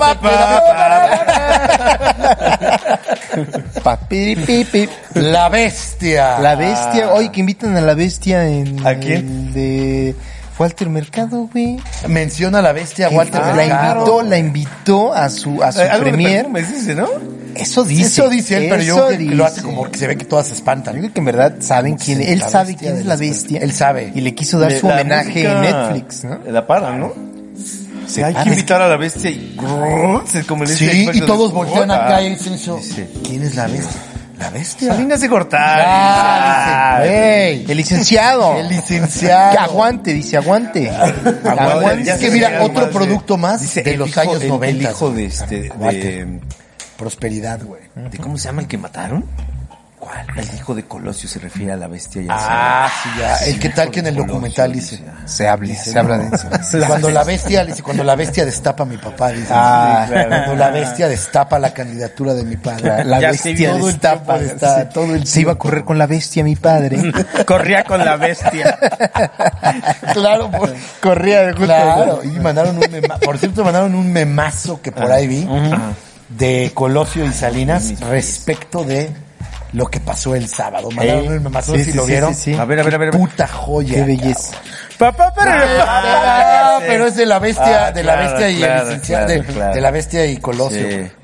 D: Papiripipi.
A: la bestia.
D: La bestia. Oye, que invitan a la bestia en...
B: ¿A quién?
D: en de Walter Mercado, güey.
A: Menciona a la bestia
D: Que
A: Walter
D: la
A: Mercado.
D: invitó, la invitó a su, a su
B: Algo de
D: premier.
B: me dice, ¿no?
D: Eso dice.
A: Eso dice él, pero yo
D: eso
A: creo que lo hace
D: dice.
A: como que se ve que todas se
D: Yo
A: espantan.
D: creo que en verdad saben quién
A: Sí,
D: es. Él
A: la
D: sabe
A: bestia
D: quién
A: de
D: es la
A: las-
D: bestia.
A: él sabe.
D: Y le quiso dar
B: De
D: su
B: la
D: homenaje
B: música-
D: en Netflix, ¿no?
B: La para, ¿no? Sí, hay
D: Ah,
B: que
D: es
B: invitar a la bestia y... Se como le dice
A: Sí,
B: el
A: y todos voltean
B: Ah.
A: acá y dicen eso.
B: Sí.
A: ¿Quién es la bestia? La bestia.
B: Salinas de Gortari.
A: Ah, dice, "Ey,
D: El licenciado.
A: el licenciado.
D: Que aguante, dice, aguante.
B: Aguante.
A: Es que mira, otro producto más
B: Dice,
A: de
B: el
A: los
B: hijo-
A: años
B: el-
A: noventa.
B: El hijo de este... De,
A: Prosperidad, güey.
B: de ¿Cómo se llama el que mataron? ¿Cuál? El hijo de Colosio se refiere a la bestia. Ya
A: Ah, sí, ya. El que tal
B: hijo
A: que en
B: de
A: el
B: Colosio,
A: documental dice.
D: Se hable, se habla de eso.
A: Cuando la bestia, dice, cuando la bestia destapa a mi papá, dice.
D: Ah,
A: Sí, claro. Cuando la bestia destapa la candidatura de mi padre.
D: La
C: Ya
D: bestia
C: se vio
D: destapa.
A: todo el tiempo, está-
D: sí.
A: todo el
D: Se iba a correr con la bestia, mi padre.
C: Corría con la bestia.
A: Claro, por-
D: Corría de
A: claro. Y mandaron un mema, por cierto, mandaron un memazo que por ahí vi de Colosio y Salinas respecto de lo que pasó el sábado. Mandaron un memazo,
D: Sí,
A: si
D: sí,
A: lo
D: sí,
A: vieron.
D: sí, sí.
B: A ver, a ver, a ver. a ver.
A: Puta joya.
D: Qué belleza.
C: Papá para la
A: Ah, pero es de la bestia,
B: Ah,
A: de la
B: claro,
A: bestia y
B: claro,
A: el licenciado,
B: claro,
A: de,
B: claro.
A: de la bestia y Colosio.
B: Sí.